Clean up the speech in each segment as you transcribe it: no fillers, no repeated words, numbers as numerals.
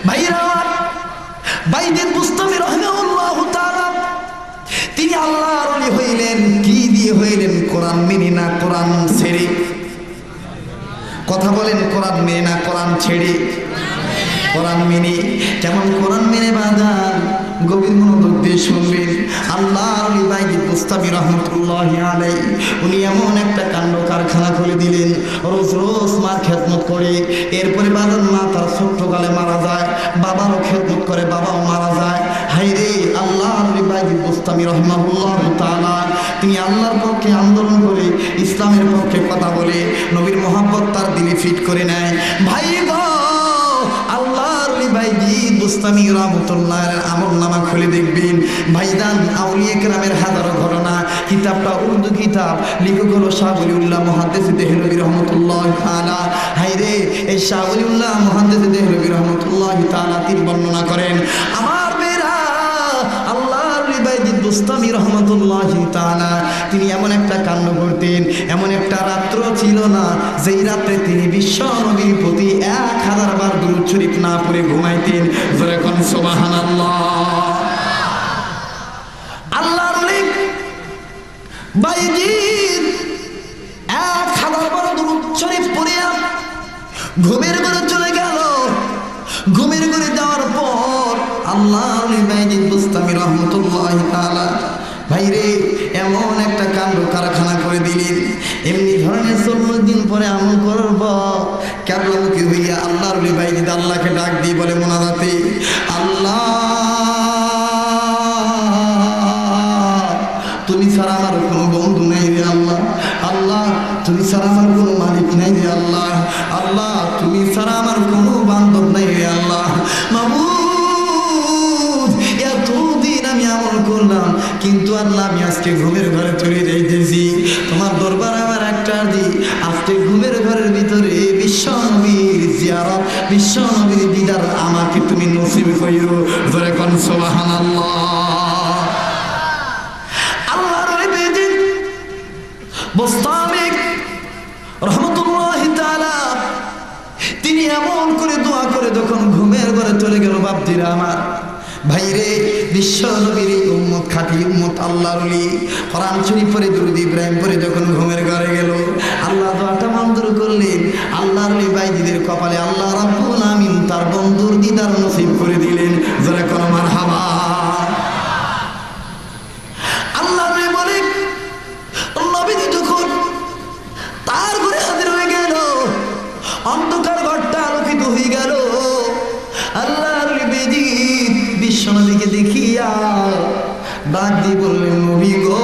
ভাইরা বাইজিদ বুস্তামি রাহিমাহুল্লাহু তাআলা তিনি আল্লাহর ওলি হইলেন কি দিয়ে হইলেন? কোরআন মেনে না কোরআন ছেড়ে? কথা বলেন, কোরআন মেনে না কোরআন ছেড়ে? কোরআন মেনে। কেমন কোরআন মেনে বাজান? গভীর মনোযোগ দিয়ে শুনবেন। আল্লাহর ওলি বাইজিদ বুস্তামি রাহমাতুল্লাহি আলাইহি উনি এমন একটা কাণ্ড কারখানা খুলে দিলেন, রোজ রোজ মার খেদমত করে। এরপরে বাজান মা তার ছোট্টকালে মারা যায়, বাবারও খেদমত করে, বাবাও মারা যায়। হায়রে আল্লাহর ওলি বাইজিদ বুস্তামি রাহিমাহুল্লাহু তাআলা তিনি আল্লাহর পক্ষে আন্দোলন করে, ইসলামের পক্ষে কথা বলে, নবীর মহব্বত তার দিলে ফিট করে নেয়। ভাই গো, আল্লাহর ওলি বাইজিদ বুস্তামি রাহমাতুল্লাহর আমলনামা খুলে দেখবেন ভাইজান, আউলিয়া কেরামের হাজারো ঘটনা। কিতাবটা উর্দু কিতাব, লেখক হলো শাহ ওলিউল্লাহ মুহাদ্দিস দেহলভী রাহমাতুল্লাহি তাআলা। হায়রে এই শাহ ওলিউল্লাহ মুহাদ্দিস দেহলভী রাহমাতুল্লাহি তাআলা তিনি বর্ণনা করেন, আমার বেরা আল্লাহর ওলি বাইজিদ বুস্তামি রাহমাতুল্লাহি তাআলা তিনি এমন একটা কাণ্ড করতেন, এমন একটা রাত্র ছিল না যেই রাত্রে তিনি বিশ্ব নবীর প্রতি 1000 বার দুরূদ শরীফ না পড়ে ঘুমাইতেন। জোরে কোন সুবহানাল্লাহ। আল্লাহর ওলি বাইজিদ 1000 বার দুরূদ শরীফ পড়ে ঘুমের ঘরে চলে গেল। ঘুমের ঘরে যাওয়ার পর আল্লাহর ওলি বাইজিদ বুস্তামি রাহমাতুল্লাহি তাআলা ভাইরে এমন একটা কাণ্ড কারখানা করে দিলেন। এমনি ধরনের 14 দিন পরে আমল করব কেবলামুখী হইয়া আল্লাহর ওলি বাইজিদ আল্লাহকে ডাক দিয়ে বলে মোনাজাতে, আল্লাহ তুমি ছাড়া আমার কোনো বন্ধু নেই রে আল্লাহ, আল্লাহ তুমি ছাড়া আমার কোনো মালিক নেই রে আল্লাহ, আল্লাহ তুমি ছাড়া আমার কোনো বান্ধব নেই রে আল্লাহ। মাবুদ এতদিন আমি আমল করলাম, কিন্তু আল্লাহ আমি আজকে ঘুমের ঘরে চলে যাইতেছি, তোমার দরবার আমার একটা দি, আজকে ঘুমের ঘরের ভিতরে বিশ্ব নবীর জিয়ারত, বিশ্ব নবীর দিদার আমাকে তুমি নসিব কইরো। জোরে কোন সুবহানাল্লাহ। আল্লাহর ওলি বাইজিদ বুস্তামি রাহমাতুল্লাহি তাআলা তিনি এমন করে দোয়া করে যখন ঘুমের ঘরে চলে গেল, বাপজিরা আমার ভাইরে বিশ্ব নবীর উম্মত, খাঁটি উম্মত আল্লাহর ওলি কোরআন শরীফ পড়ে দুরূদ ইব্রাহিম পড়ে যখন ঘুমের ঘরে গেল, আল্লাহ দোয়াটা মঞ্জুর করলেন। আল্লাহর ওলি বাইজিদের কপালে আল্লাহ রাব্বুল আমিন তার বন্ধুর দিদার নসিব করে দিলেন। যারা কোন মারহাবা। আল্লাহর ওলি বলে নবীজি যখন তার ঘরে হাজির হয়ে গেল, অন্ধকার ঘরটা আলোকিত হয়ে গেল। আল্লাহর ওলি বাইজিদ বিশ্ব নবীকে দেখিয়া ডাক দিয়ে বললেন, নবী গো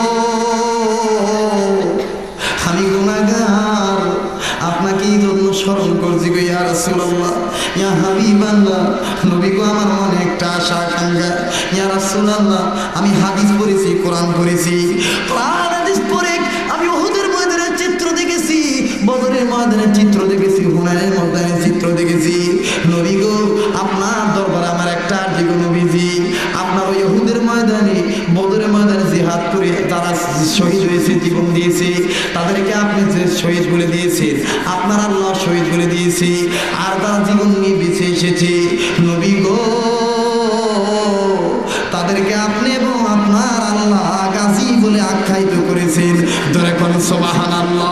আমি গুনাহগার, আপনাকে এই জন্য স্মরণ করছি গো ইয়া রাসূলুল্লাহ, ইয়া হাবিবাল্লাহ। নবী গো আমার মনে একটা আশা আকাঙ্ক্ষা, ইয়া রাসূলুল্লাহ আমি হাদিস পড়েছি, কোরআন পড়েছি, কোরআন হাদিস পড়ে আমি উহুদের ময়দানের চিত্র দেখেছি, বদরের ময়দানের চিত্র দেখেছি, হুনাইনের ময়দানের চিত্র দেখেছি। নবী গো আপনার দরবারে আমার একটা আরজি গো নবীজি, আপনার ওই উহুদের ময়দানে, বদরের ময়দানে জিহাদ করে তারা শহীদ হয়েছে, জীবন দিয়েছে, তাদেরকে আপনি যে শহীদ বলে দিয়েছেন, আপনার আল্লাহ শহীদ বলে দিয়েছে, আর তারা জীবন নিয়ে বেঁচে এসেছে। নবী গো তাদেরকে আপনি এবং আপনার আল্লাহ গাজী বলে আখ্যায়িত করেছেন। ধরে কোন সুবহানাল্লাহ।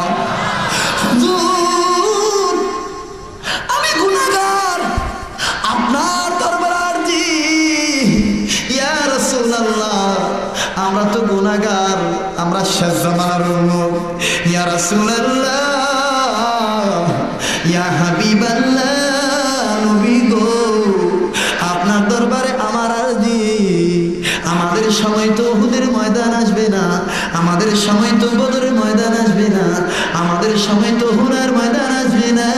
আমি গুনাহগার, আপনার দরবারে আরজি, ইয়া রাসূলুল্লাহ আমরা তো গুনাহগার, আমরা শেষ জামানার উম্মত, ইয়া রাসূলুল্লাহ ইয়া হাবিবাল্লাহ। নবী গো আপনার দরবারে আমার আরজি, আমাদের সময় তো উহুদের ময়দান আসবে না, আমাদের সময় তো বদরের ময়দান আসবে না, আমাদের সময় তো হুনার ময়দান আসবে না।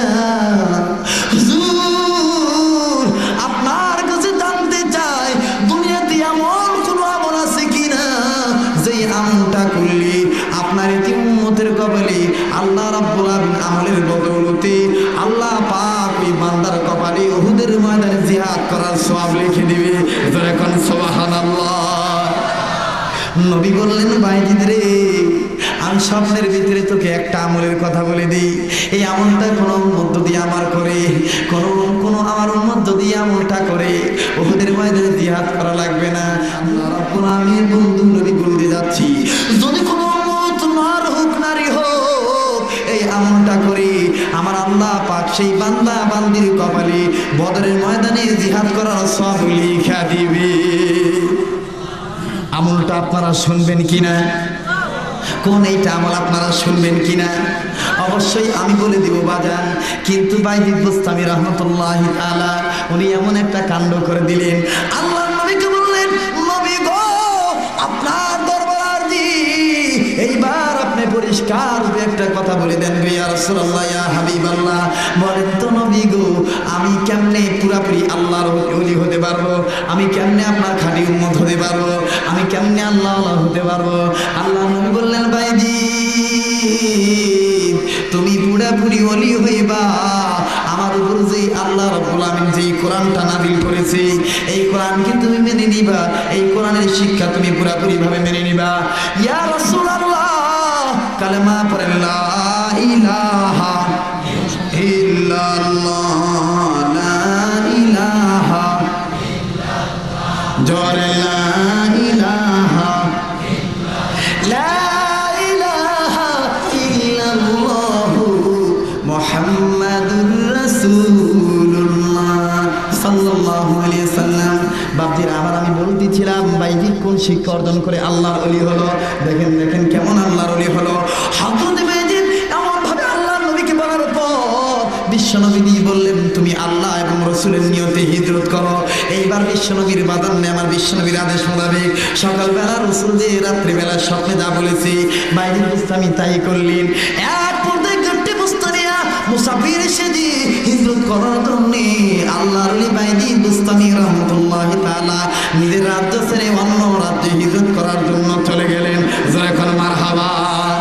হুজুর আপনার কাছে জানতে চাই, দুনিয়াতে এমন কোন আমল আছে কিনা যেই আমলটা করলে আপনার এই উম্মতের কপালে আল্লাহ রাব্বুল আলামিন আমলের বদৌলতে আল্লাহ পাক ওই বান্দার কপালে উহুদের ময়দানে জিহাদ করার সওয়াব লিখে দিবে। যারা কোন সুবহানাল্লাহ। নবী বললেন, বাইজিদ রে আমি স্বপ্নের ভিতরে তোকে একটা আমলের কথা বলে দিই, এই আমলটা কোনো উম্মত যদি আমার করে, কোনো আমার উম্মত যদি আমলটা করে উহুদের ময়দানে জিহাদ করা লাগবে না। আল্লাহ রাব্বুল আলামিনের বন্ধু নবী বলতে যাচ্ছি, যদি কোনো উম্মত নর হোক নারী হোক এই আমলটা করে আমার আল্লাহ পাক সেই বান্দা বান্দির কপালে বদরের ময়দানে জিহাদ করার সওয়াব লিখা দিবে। আমলটা আপনারা শুনবেন কিনা? কোন এইটা আমল আপনারা শুনবেন কিনা? অবশ্যই আমি বলে দিব বাজান। কিন্তু বাইজিদ বুস্তামি রহমতুল্লাহি তাআলা উনি এমন একটা কাণ্ড করে দিলেন, আল্লাহর নবীকে বললেন, নবী গো আপনার দরবার আরজি, এইবার আপনি পরিষ্কার একটা কথা বলে দেন গো ইয়া রাসূলুল্লাহ, ইয়া হাবিবাল্লাহ। বলেন তো নবী গো, আমি কেমনে পুরাপুরি আল্লাহর ওলি হতে পারবো? আমি কেমনে আপনার খাঁটি উম্মত হতে পারবো? আমি কেমনে আল্লাহ হতে পারবো? আল্লাহ নবী বললেন, বাইজিদ তুমি পুরাপুরি ওলি হইবা আমার উপর যে আল্লাহ রাব্বুল আমিন যেই কোরআনটা নাযিল করেছে এই কোরআনকে তুমি মেনে নিবা, এই কোরআনের শিক্ষা তুমি পুরাপুরি ভাবে মেনে নিবা। ইয়া রাসূলুল্লাহ কালেমা পড়েন, লা ইলাহা ইল্লাল্লাহ, লা ইলাহা ইল্লাল্লাহ, জোরে লা ইলাহা লা ইলাহা ইল্লাল্লাহ মুহাম্মাদুর রাসূলুল্লাহ সাল্লাল্লাহু আলাইহি ওয়াসাল্লাম। বাপজিরা আবার আমি বলতেছিলাম বাইজিদ কোন শিক্ষা অর্জন করে আল্লাহর ওলি হলো। দেখেন দেখেন কেমন আল্লাহর ওলি হলো। হযরত বাইজিদ এমন ভাবে আল্লাহর নবীকে বলার পর বিশ্বনবী বললেন, তুমি আল্লাহ এবং রাসূলের নিয়তে হিজরত করো। এইবার বিশ্বনবীর বাদান নেই, আমার বিশ্বনবীর আদেশ মোতাবেক সকালবেলা রাসূল যে রাত্রিবেলা স্বপ্নে যা বলেছে বাইজিদ বুস্তামি তাই করলেন। এক পর্যায়ে গট্টি বুস্তানিয়া মুসাফির এসেছে হিজরত করার জন্য আল্লাহর ওলি বাইজিদ বুস্তামি রাহমাতুল্লাহি তাআলা নিজের রাজ্য ছেড়ে অন্য রাজ্যে হিজরত করার জন্য চলে গেলেন। যখন মারহাবা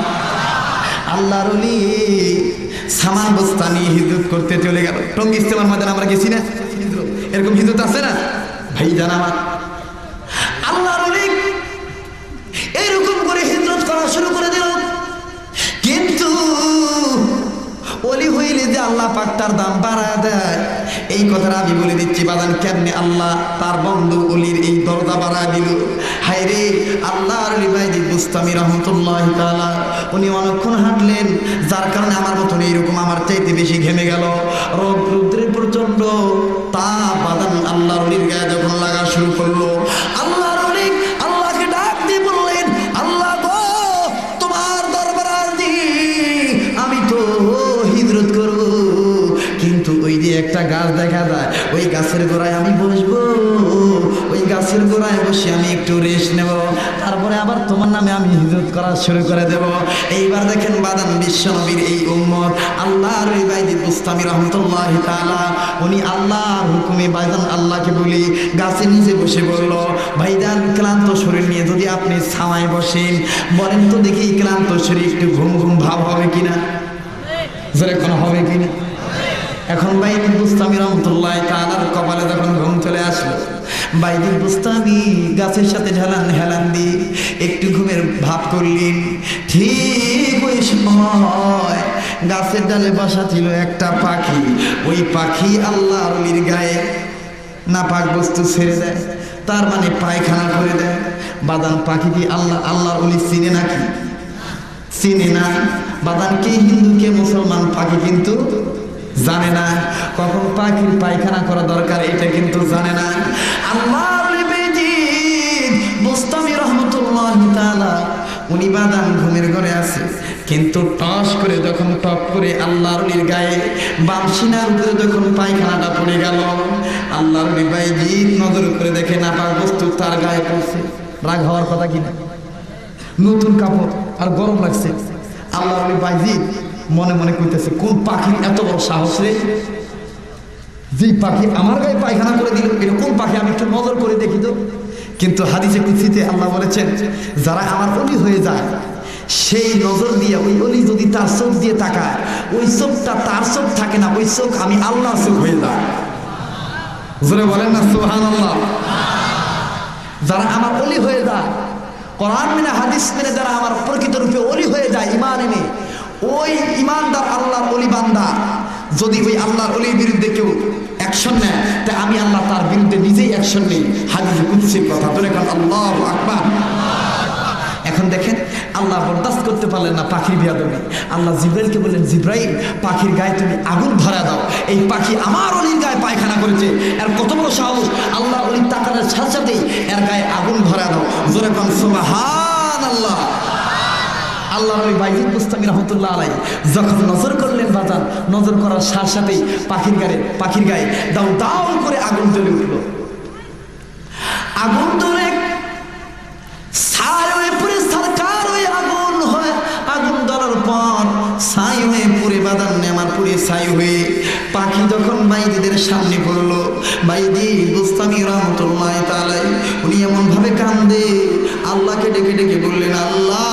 আল্লাহর ওলি সামান বস্তা নিয়ে হিজরত করতে চলে গেল। টঙ্গী ইস্তেমার ময়দানে আমরা গেছি না, এরকম হিজরত আছে না ভাই জান আমার? আল্লাহর ওলি এরকম করে হিজরত করা শুরু করে দিল। কিন্তু ওলি হইলে যে আল্লাহ পাক তার দাম বাড়ায় দেয়, এই কথাটা আমি বলে দিচ্ছি বাদান, কেমনে আল্লাহ তার বন্ধু ওলির এই দরজা বাড়ায় দিল। হায় রে, আল্লাহর ওলি বাইজিদ বুস্তামি রাহমাতুল্লাহি তাআলা উনি অনেকক্ষণ হাঁটলেন, যার কারণে আমার মতন এইরকম আমার চাইতে বেশি ঘেমে গেল। রৌদ্রের প্রচন্ড তাপ বাদান আল্লাহর ওলির গায়ে যখন লাগা শুরু করলো, আল্লাহর ওলি আল্লাহকে ডাক দিয়ে বললেন, আল্লাহ গো তোমার দরবার আরজি, আমি তো হিজরত করব, কিন্তু ওই যে একটা গাছ দেখা যায় ওই গাছের গোড়ায় আমি বসবো, ওই গাছের গোড়ায় বসে আমি একটু রেস্ট নেব, তারপরে আবার তোমার নামে আমি হিজরত করা শুরু করে দেব। এইবার দেখেন বাদান বিশ্বনবীর এই উম্মত আল্লাহর ওই বাইজিদ বুস্তামি রাহমাতুল্লাহি তাআলা উনি আল্লাহর হুকুমে বাইজান আল্লাহকে বলি গাছের নিচে বসে বলল, ভাইজান ক্লান্ত শরীর নিয়ে যদি আপনি ছায়ায় বসেন, বলেন তো দেখি ক্লান্ত শরীর একটু ঘুম ঘুম ভাব হবে কিনা? যেরকম হবে কিনা? এখন বাইজিদ বুস্তামি রাহমাতুল্লাহি তাআলার কপালে যখন ঘুম চলে আসলো, বাইজিদ বুস্তামি গাছের সাথে হেলান দিয়ে একটু ঘুমের ভাব করলেন। ঠিক ওই সময় গাছের ডালে বসা ছিল একটা পাখি, ওই পাখি আল্লাহর ওলির গায়ে নাপাক বস্তু ছেড়ে দেয়, তার মানে পায়খানা করে দেয়। বাদান পাখি কি আল্লাহর ওলি চিনে নাকি? চিনে না। বাদান কে হিন্দু কে মুসলমান পাখি কিন্তু জানে না, কখন পাখির পায়খানা করা দরকার এটা কিন্তু জানে না। আল্লাহর ওলি বাইজিদ বুস্তামি রাহমাতুল্লাহি তাআলা উনি বাদান ঘুমের ঘরে আছে, কিন্তু টস করে যখন টপ করে আল্লাহর ওলির গায়ে বামসিনার উপরে যখন পায়খানাটা পড়ে গেল, আল্লাহর ওলি বাইজিদ নজর করে দেখে নাপাক বস্তু তার গায়ে পড়ছে। রাগ হওয়ার কথা কিনা? নতুন কাপড় আর গরম লাগছে। আল্লাহর ওলি বাইজিদ মনে মনে কইতেছে, কোন পাখির এত বড় সাহস রে, যেই পাখি আমার গায়ে পায়খানা করে দিল, এটা কোন পাখি, আমি একটু নজর করে দেখি তো। কিন্তু হাদিসে কুদসিতে আল্লাহ বলেছেন, যারা আমার ওলি হয়ে যায় সেই নজর দিয়ে ওই ওলি যদি তার চোখ দিয়ে তাকায়, ওই চোখটা তার চোখ থাকে না, ওই চোখ আমি আল্লাহর চোখ হয়ে যায়। জোরে বলেন না সুবহানাল্লাহ। যারা আমার ওলি হয়ে যায়, কোরআন মেনে হাদিস মেনে যারা আমার প্রকৃত রূপে ওলি হয়ে যায় ঈমান এনে, ওই ঈমানদার আল্লাহর ওলি বান্দা যদি ওই আল্লাহর ওলির বিরুদ্ধে কেউ অ্যাকশন নেয়, তা আমি আল্লাহ রিয়াকশন নেই, হাদিস কুদসির কথা। ধরে কারণ আল্লাহু আকবার। এখন দেখেন আল্লাহ বরদাস্ত করতে পারলেন না পাখির বিয়াদবি। আল্লাহ জিব্রাইলকে বললেন, জিব্রাইল পাখির গায়ে তুমি আগুন ধরা দাও, এই পাখি আমার অলির গায়ে পায়খানা করেছে, এর কত বড় সাহস। আল্লাহ অলির তাকানোর সাথে সাথেই এর গায়ে আগুন ধরা দাও। জোরে কোন সুবহানাল্লাহ। আল্লাহ ওই বাইজিদ বুস্তামি রহমতুল্লাহ আলাই যখন নজর করলেন বাজান, নজর করার সাথে সাথেই পাখির গায়ে দাও দাও করে আগুন জ্বলে উঠল। আগুন ধরে ছাই হয়ে পুরে সরকার হয়ে আগুন হয়, আগুন ধরার পর ছাই হয়ে পুরে বাদান নেমার পুরে ছাই হয়ে পাখি যখন বাইজিদের সামনে পড়লো, বাইজিদ বুস্তামি রহমতুল্লাহ তাআলা উনি এমন ভাবে কান্দে, আল্লাহকে ডেকে ডেকে বললেন, আল্লাহ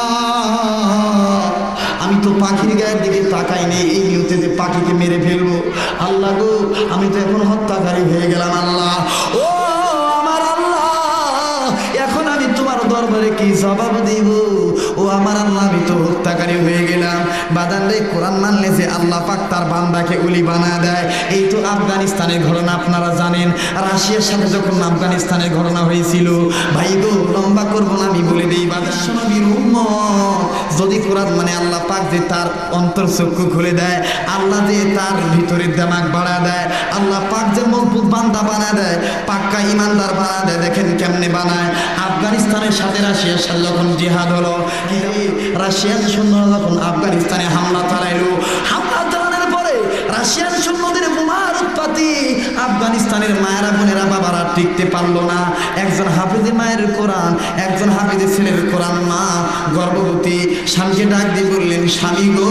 আমি তো পাখির গায়ের দিকে তাকাই নেই, এই নিয়তে যে পাখিকে মেরে ফেলবো। আল্লাহ গো আমি তো এখন হত্যাকারী হয়ে গেলাম। আল্লাহ ও আমার আল্লাহ, এখন আমি তোমার দরবারে কি জবাব দিব? ও আমার আল্লাহ আমি তো হত্যাকারী হয়ে গেলাম। বাদান রে, কোরআন মানলে যে আল্লাহ পাক তার বান্দাকে ওলি বানা দেয়। এই তো আফগানিস্তানের ঘটনা আপনারা জানেন, রাশিয়ার সাথে যখন আফগানিস্তানের ঘটনা হয়েছিল, ভাই গো লম্বা করবো না, আমি বলে দিই বাদান নবীর উম্মত যদি কোরআন মানে আল্লাহ পাক যে তার অন্তর চক্ষু খুলে দেয়, আল্লাহ যে তার ভিতরে দিমাগ বাড়া দেয়, আল্লাহ পাক যে মজবুত বান্দা বানা দেয়, পাক্কা ইমানদার বানা দেয়। দেখেন কেমনে বানায়। আফগানিস্তানের সাথে রাশিয়ার সাথে যখন জিহাদ হলো, রাশিয়ান সৈন্যরা যখন আফগানিস্তানে হামলা চালাইলো, হামলা চালানোর পরে রাশিয়ান সৈন্যদের বোমার উৎপাতি, আফগানিস্তানের মায়েরা বোনেরা বাবারা টিকতে পারলো না। একজন হাফেজে মায়ের কোরআন, একজন হাফেজে ছেলের কোরআন মা গর্ভবতী স্বামীকে ডাক দিয়ে বললেন, স্বামী গো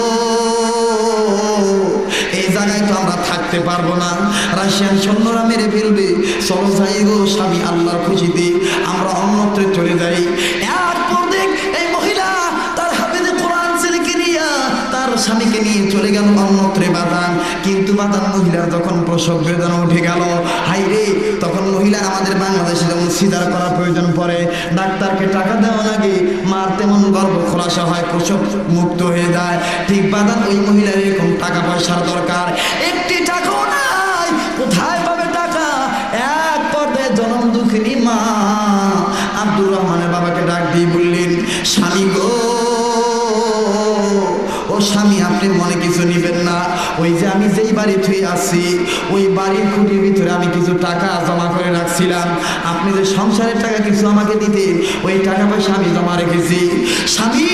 এই জায়গায় তো আমরা থাকতে পারবো না, রাশিয়ান সৈন্যরা মেরে ফেলবে, চলো যাই গো স্বামী, আল্লাহর খুশিতে আমরা অন্যত্রে চলে যাই। এরপর দেখ এই মহিলা তার হাফেজে কোরআন ছেলেকে নিয়ে তার স্বামীকে নিয়ে চলে গেল অন্যত্রে বাদান। কিন্তু বাদান মহিলার যখন প্রসব বেদনা উঠে গেল, হাই রে, তখন মহিলা আমাদের বাংলাদেশে যেমন সিজার করার প্রয়োজন পড়ে, ডাক্তারকে টাকা দেওয়া লাগে, মার তেমন গর্ভ খোলাসা হয়, প্রসব মুক্ত হয়ে যায়, ঠিক বাদান ওই মহিলার এরকম টাকা পয়সার দরকার, একটি টাকাও নাই, কোথায় পাবে টাকা? এক পর্যায়ে জনম দুঃখিনী মা আব্দুর রহমানের বাবাকে ডাক দিয়ে বললেন, স্বামী গো ও স্বামী, আপনি মনে কিছু নিবেন না, ওই যে আমি যেই বাড়ি থুয়ে আসছি ওই বাড়ির খুঁটির ভিতরে আমি কিছু টাকা জমা করে রাখছিলাম, আপনি যে সংসারের টাকা কিছু আমাকে দিতেন, ওই টাকা পয়সা আমি জমা রেখেছি। স্বামী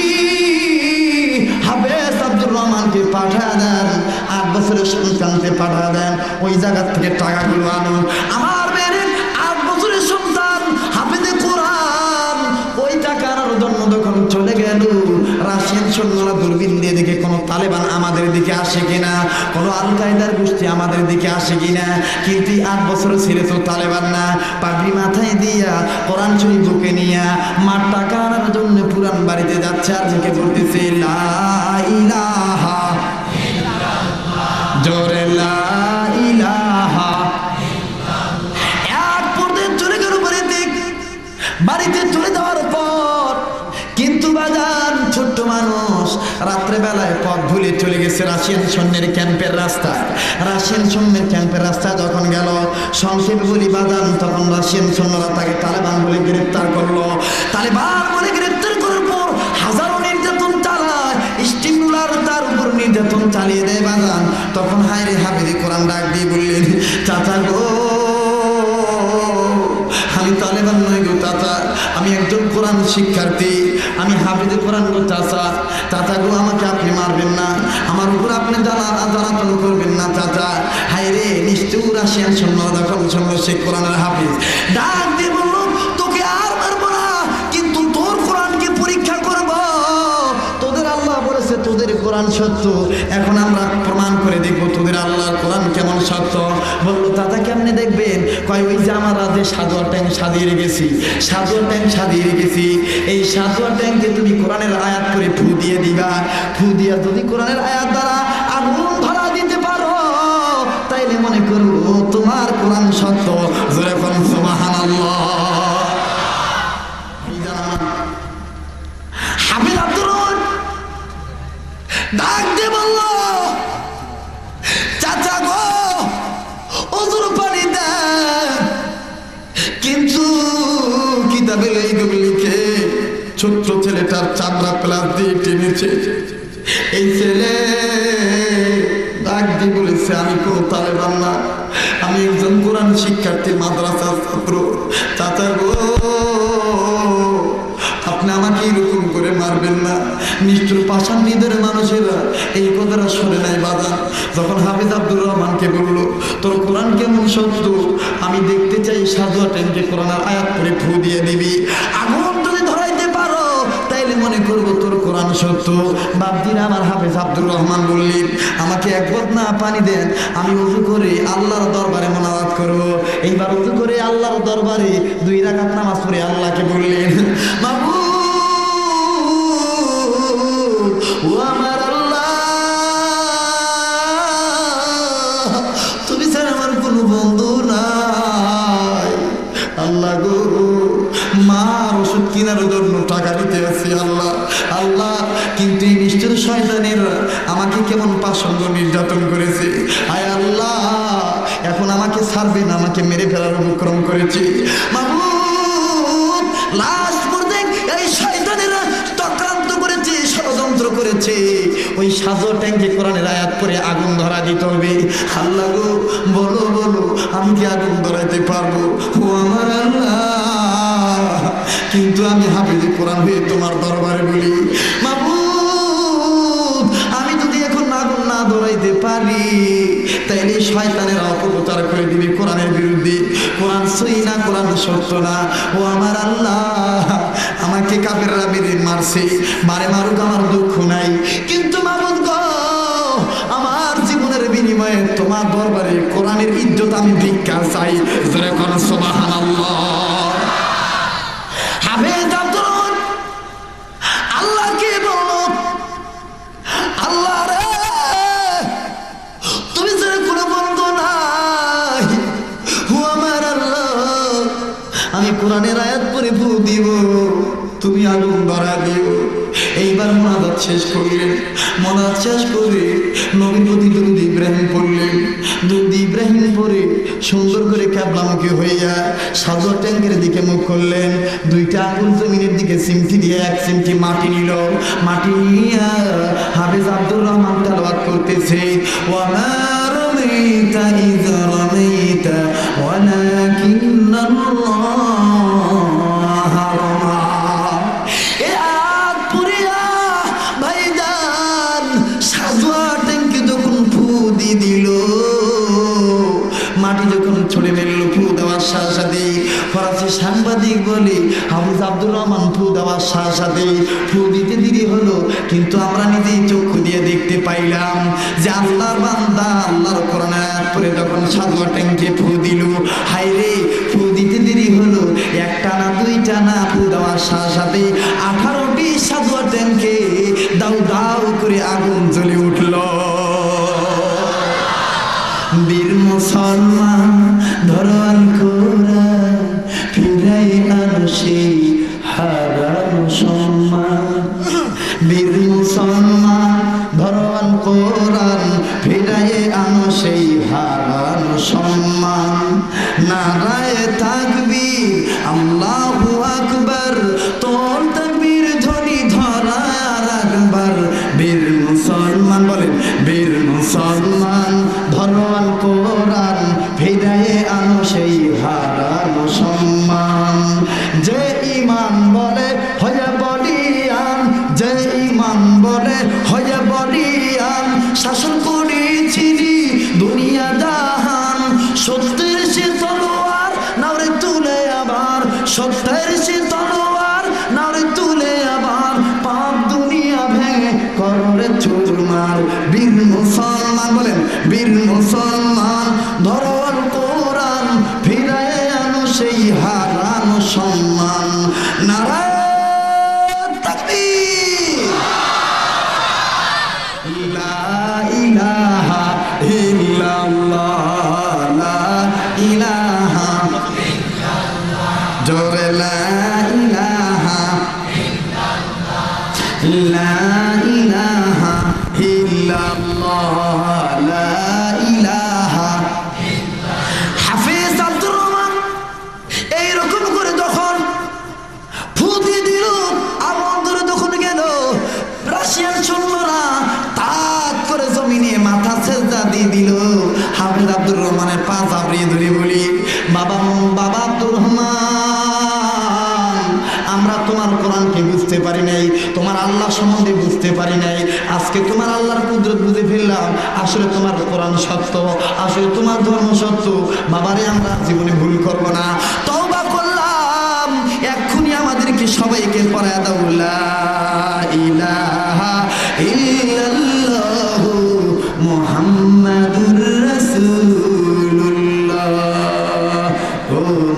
হাফেজ আব্দুর রহমানকে পাঠা দেন, 8 বছরের সন্তানকে পাঠা দেন, ওই জায়গা থেকে টাকাগুলো আনুন। আমার মেয়ের 8 বছরের সন্তান হাফেজে কোরআন, ওই টাকা আনার জন্য যখন চলে গেল, রাশিয়ান সৈন্যরা দূরবীন দিয়ে দেখে কোনো তালেবান আমাদের দিকে আসে কিনা, কোনো আল কায়দার গোষ্ঠী আমাদের দিকে আসে কিনা। কিন্তু 8 বছরের ছেলে তো তালেবান না, পাগড়ি মাথায় দিয়া কোরআন শরীফ বুকে নিয়া মার টাকা আনার জন্য পুরান বাড়িতে যাচ্ছে, আর মুখে বলতেছে লা ইলাহা ইল্লাল্লাহ, জোরে লা ইলাহা ইল্লাল্লাহ। এক পর্যায়ে চলে গেল বাড়িতে চলে যাওয়ার পর, কিন্তু বাজান ছোট্ট মানুষ রাত্রে বেলায় পথ ভুলে চলে গেছে রাশিয়ান সৈন্যের ক্যাম্পের রাস্তায়। রাশিয়ান সৈন্যের ক্যাম্পের রাস্তায় যখন গেল, সংক্ষেপে বলি বাজান, তখন রাশিয়ান সৈন্যরা তাকে তালেবান বলে গ্রেপ্তার করলো। তালেবান বলে গ্রেপ্তার করার পর হাজারো নির্যাতন চালায়, স্টিমুলার তার উপর নির্যাতন চালিয়ে দেয় বাজান। তখন হায়রে হাফেজে কোরআন ডাক দিয়ে বললেন, চাচা গো আমি তালেবান নই গো চাচা, আমি একজন কোরআন শিক্ষার্থী, আমি হাফেজে কোরআন গো চাচা, চাচা গো আমাকে আপনি মারবেন না, আমার উপর আপনি জ্বালাতন করবেন না চাচা। হায় রে, নিশ্চয় রাশিয়ান সৈন্য যখন শুনলো সে কোরআনের হাফেজ, ডাক দিয়ে বলল, তোকে আর মারবো না, কিন্তু তোর কোরআনকে পরীক্ষা করব, তোদের আল্লাহ বলেছে তোদের কোরআন সত্য, এখন আমরা প্রমাণ করে দেখবো তোদের আল্লাহর কোরআন কেমন সত্য। বললো দাদা কেমনে দেখবেন? কয় ওই যে আমার রাজে সাদুয়া ট্যাঙ্ক সাজিয়ে রেখেছি, সাদুয়া ট্যাঙ্ক সাজিয়ে রেখেছি, এই সাদুয়া ট্যাঙ্কে তুমি কোরআনের আয়াত করে ফু দিয়ে দিবা, ফু দিয়া যদি কোরআনের আয়াত দ্বারা আগুন ধরা দিতে পারো, তাইলে মনে করবো তোমার কোরআন সত্য। জোরে বলুন সুবহানাল্লাহ। হাফেজ আব্দুর রহমান ডাক দিয়ে বলল, চাচা গো ওজুর পানি দেন। অভিযোগ লিখে ছোট্ট ছেলেটার চামড়া প্লাস দিয়ে টেনেছে। এই ছেলে ডাক দিয়ে বলেছে, আমি কোনো তালেবান না, আমি একজন কোরআন শিক্ষার্থী, মাদ্রাসার ছাত্র। চাচা গো, আপনি আমাকে এরকম করে মারবেন না। নিষ্ঠুর পাষাণ হৃদয়ের মানুষেরা এই কথাটা শুনে নাই বাজান। যখন হাফিজ আব্দুর রহমানকে বলল, তোর কোরআন কেমন সত্য, আমি দেখতে চাই, সাজুয়া ট্যাঙ্কে কোরআনের আয়াত করে ফু দিয়ে দিবি, আগুন যদি ধরাইতে পারো তাইলে মনে করবো তোর কোরআন সত্য। বাপদিন আমার হাফিজ আব্দুর রহমান বললেন, আমাকে এক বদনা পানি দেন, আমি উযু করে আল্লাহর দরবারে মোনাজাত করবো। এইবার উযু করে আল্লাহর দরবারে 2 রাকাত নামাজ পড়ে আল্লাহকে বললেন, মাবুদ ও আমার আল্লাহ, তুমি ছাড়া আমার কোনো বন্ধু নাই। আল্লাহ গো, মার ওষুধ কেনার জন্য টাকা দিতে আছি আল্লাহ। আল্লাহ, কিন্তু এই নিষ্ঠুর শয়তানেরা আমাকে কেমন পাষণ্ড নির্যাতন করেছে। আয় আল্লাহ, এখন আমাকে ছাড়বে না, আমাকে মেরে ফেলার উপক্রম করেছে। মাবুদ, লাশ পড়তে এই শয়তানেরা চক্রান্ত করেছে, ষড়যন্ত্র করেছে। ওই সাজুয়া ট্যাঙ্কে কোরআনের আয়াত করে আগুন ধরা দিতে হবে। আল্লাহ গো, বলো বলো, আমি কি আগুন ধরাইতে পারবো? ও আমার আল্লাহ, কিন্তু আমি হাফিজে কোরআন হয়ে তোমার দরবারে বলি, মাবুদ, আমি যদি এখন আগুন না ধরাইতে পারি তাইলে শয়তানেরা অপপ্রচার করে দিবে কোরআনের বিরুদ্ধে। কোরআন সই না, কোরআন সত্য না। ও আমার আল্লাহ, আমাকে কাফেররা মেরে মারছে, মারে মারুক, আমার দুঃখ নাই, কিন্তু মাবুদ গো, আমার জীবনের বিনিময়ে তোমার দরবারে কোরআনের ইজ্জত আমি ভিক্ষা চাই। জোরে কোন সুবহানাল্লাহ। হাফেজ আব্দুর রহমান আল্লাহকে বলল, আল্লাহ রে, তুমি ছাড়া কোনো বন্ধু নাই। ও আমার আল্লাহ, আমি কোরআনের আয়াত পড়ে ফু দিব, তুমি আগুন ধরা দিও। এইবার মোনাজাত শেষ করলেন। মোনাজাত শেষ করে নবীর প্রতি দুরূদ ইব্রাহিম পড়লেন। দুরূদ ইব্রাহিম পড়ে সুন্দর করে কিবলামুখী হইয়া সাজুয়া ট্যাঙ্কের দিকে মুখ করলেন। 2টা আঙুল জমিনের দিকে চিমটি দিয়ে 1 চিমটি মাটি নিল। মাটি নিয়া হাফেজ আব্দুর রহমান তেলাওয়াত করতেছে, ওয়া মা রামাইতা ইয রামাইতা ওয়ালাকিন্নাল্লাহ রামা। এ আয়াত পড়িয়া ভাইজান সাজুয়া ট্যাঙ্কে যখন ফু দিয়ে দিল, মাটি যখন ছড়ে ফেলল, ফু দেওয়ার সাথে সাথে ফরাসি সাংবাদিক বলে, হাফিজ আব্দুর রহমান ফু দেওয়ার সাথে সাথে ফু দিতে দেরি হলো, কিন্তু আমরা নিজেই চক্ষু দিয়ে দেখতে পাইলাম যে আল্লাহর বান্দা আল্লাহর কোরআনের আয়াত পড়ে যখন সাজুয়া ট্যাঙ্কে ফু দিল, হায়রে, ফু দিতে দেরি হলো, 1টা না 2টা না, ফু দেওয়ার সাথে সাথে 18টি সাজুয়া ট্যাঙ্কে দাউ দাউ করে আগুন জ্বলে উঠল। বীর মুসলমান ধরোয়াল কোরআন, ফিরাই আনো সেই হারানো সম্মান। বীর মুসলমান ধরোয়াল কোরআন, ফিরাই আনো সেই হারানো সম্মান। নারায়ে তাকবীর, আল্লাহু আকবার, তোর তাকবীর ধ্বনি ধরায় রাখবার। বীর মুসলমান বলেন, বীর মুসলমান ধরোয়াল কোরআন, ফিরায়ে আনো সেই হারানো সম্মান। যে ঈমান বলে হয়ে বলিয়ান, যে ঈমান বলে হয়ে বলিয়ান, শাসন করেছিলি দুনিয়া জাহান। সত্যের সে তলোয়ার নাওরে তুলে আবার, সত্যের সে তলোয়ার নাওরে তুলে আবার, পাপ দুনিয়া ভেঙে কররে চুরমার। বীর মুসলমান বলেন, বীর মুসলমান ধরোয়াল কোরআন, ফিরায়ে আনো সেই হারানো সম্মান। নারায়ে তাকবীর, লা ইলাহা রহমানের পা চাপড়িয়ে ধরে বলি, বাবা বাবা আব্দুর রহমান, আমরা তোমার কোরআনকে বুঝতে পারি নাই, তোমার আল্লাহ সম্বন্ধে বুঝতে পারি নাই, আজকে তোমার আল্লাহর কুদরত বুঝে ফেললাম। আসলে তোমার কোরআন সত্য, আসলে তোমার ধর্ম সত্য। বাবারে আমরা জীবনে ভুল করব না, তওবা করলাম। এক্ষুনি আমাদেরকে সবাইকে পড়ায় দাও লা ইলাহা ইল্লাল্লাহু মুহাম্মাদুর রাসূলুল্লাহ। ও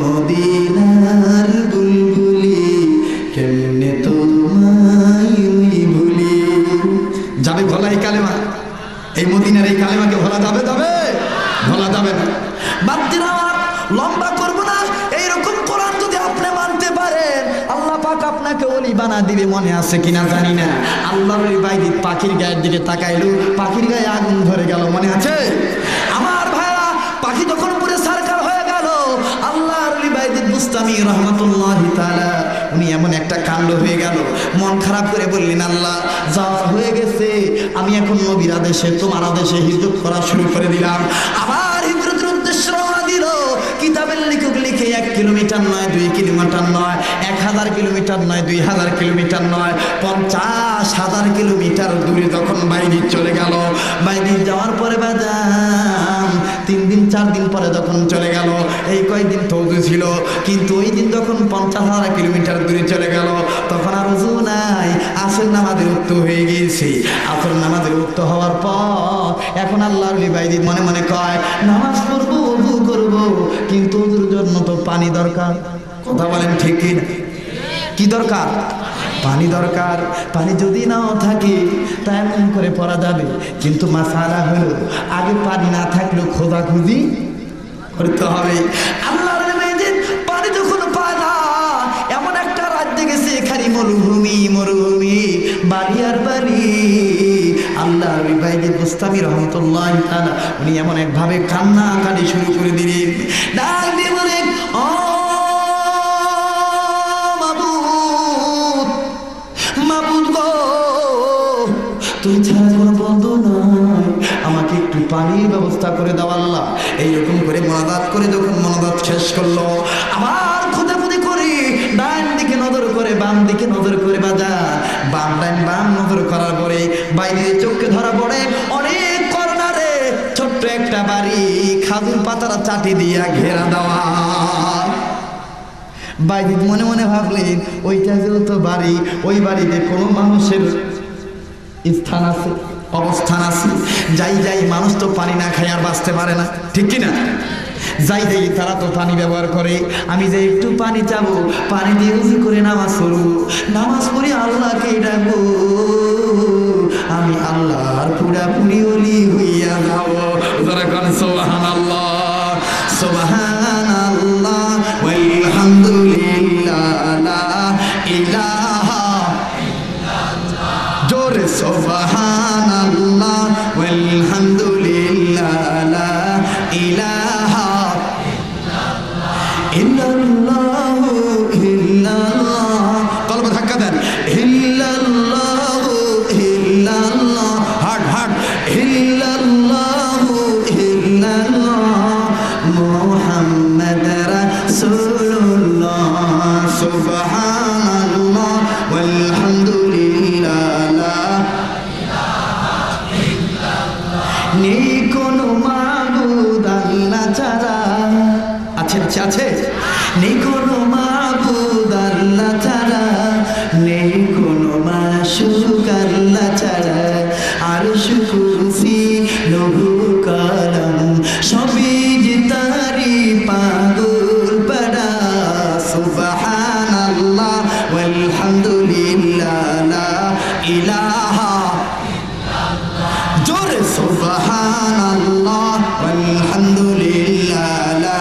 মদিনার বুলবুলি, কেমনে তোমায় ভুলি। যাবে ভোলা এই কালেমা? এই মদিনার এই কালেমাকে ভোলা যাবে? ভোলা যাবে না। বাপজিরা আমার লম্বা করব না। এইরকম কোরআন যদি আপনি মানতে পারেন, আল্লাহ পাক আপনাকে ওলি বানা দিবে। মনে আছে কিনা জানি না, আল্লাহর ওলি বাইজিদ পাখির গায়ের দিকে তাকাইলো, পাখির গায়ে আগুন ধরে গেল। মনে আছে? আমার ভাইরা, পাখি যখন পুরে সারকার হয়ে গেল, আল্লাহর ওলি বাইজিদ বুস্তামি রহমাতুল্লাহি তাআলা উনি এমন একটা কাণ্ড হয়ে গেল, মন খারাপ করে বললেন, আল্লাহ যাওয়া হয়ে গেছে, আমি এখন নবীর আদেশে তোমার আদেশে হিজরত করা শুরু করে দিলাম। আবার হিজরতের উদ্দেশ্যে রওনা দিল। কিতাবের লেখক লিখে 1 কিলোমিটার নয়, 2 কিলোমিটার নয়, 1000 কিলোমিটার নয়, 2000 কিলোমিটার নয়, 50,000 কিলোমিটার দূরে যখন বাইরে চলে গেল। বাইরে যাওয়ার পরে বাজান 3 দিন 4 দিন পরে যখন চলে গেল, এই কয়েকদিন তো ওযু ছিল, কিন্তু ওই দিন যখন 50,000 কিলোমিটার দূরে চলে গেল, তখন আর ওযু নাই। আসর নামাজের উক্ত হয়ে গিয়েছে। আসর নামাজের উক্ত হওয়ার পর এখন আল্লাহর ওলি বাইজিদ মনে মনে কয়, নামাজ পড়বো, ওযু করবো, কিন্তু ওযুর জন্য তো পানি দরকার। কথা বলেন ঠিক কি না? কি দরকার? পানি দরকার। পানি যদি নাও থাকে তা এমন করে পড়া যাবে, কিন্তু মাসালা হলো আগে পানি না থাকলেও খোঁজাখুঁজি করতে হবে। আল্লাহর ওলি বাইজিদ পানি যখন পায় না, এমন একটা রাজ্যে গেছে, এখানে মরুভূমি, বাড়ি আর বাড়ি। আল্লাহর ওলি বাইজিদ বুস্তামি রহমাতুল্লাহি তাআলা উনি এমন একভাবে কান্নাকাটি শুরু করে দিলেন, ডাক দিয়ে বলেন, ও মাবুদ গো, তুমি ছাড়া কোনো বন্ধু নয়, আমাকে একটু পানির ব্যবস্থা করে দাও আল্লাহ। এইরকম করে মোনাজাত করে যখন মোনাজাত শেষ করলো, আবার খোঁজাখুঁজি করে ডান দিকে নজর করে, বাম দিকে নজর করে, বাজার বাম ডান বাম নজর করার পরে বাইরে চোখে ধরা পড়ে অনেক কর্নারে ছোট্ট একটা বাড়ি, খাজুর পাতারা চাটি দিয়া ঘেরা দেওয়া। বাইজিদ মনে মনে ভাবলেন, ওইটা যেহেতু বাড়ি, ওই বাড়িতে কোনো মানুষের স্থান আছে, অবস্থান আছে। যাই মানুষ তো পানি না খায় আর বাঁচতে পারে না, ঠিক কিনা? যাই তারা তো পানি ব্যবহার করে। আমি যে একটু পানি চাবো, পানি দিয়ে উযু করে নামাজ পড়বো, নামাজ পড়ে আল্লাহকে ডাকবো, আমি আল্লাহর পুরাপুরি ওলি হইয়া যাবো। যারা কোন সুবহানাল্লাহ, সুবহানাল্লাহ ওয়ালহামদুলিল্লাহ, লা ইলাহা ইল্লাল্লাহ, জোরে সুবহানাল্লাহ ওয়ালহামদুলিল্লাহ, লা ইলাহা ইল্লাল্লাহু ইল্লাল্লাহ। কলবে ধাক্কা দেন, ইল্লাল্লাহু ইল্লাল্লাহ, হাট ইল্লাল্লাহু ইল্লাল্লাহ, মুহাম্মাদ রাসূলুল্লাহ, সুবহানাল্লাহ ওয়ালহামদুলিল্লাহ, লা ইলাহা ইল্লাল্লাহ। নেই কোনো মাবুদ আল্লাহ ছাড়া, আছে নেই কোনো মাবুদ আল্লাহ ছাড়া, নেই কোনো মাশুক আল্লাহ ছাড়া, আরশ কুরসি লৌহ কলম সবই যে তারি পাগল পাড়া। সুবহানাল্লাহ ওয়ালহামদুলিল্লাহ, লা ইলাহা ইল্লাল্লাহ, জোরে সুবহানাল্লাহ ওয়ালহামদুলিল্লাহ, লা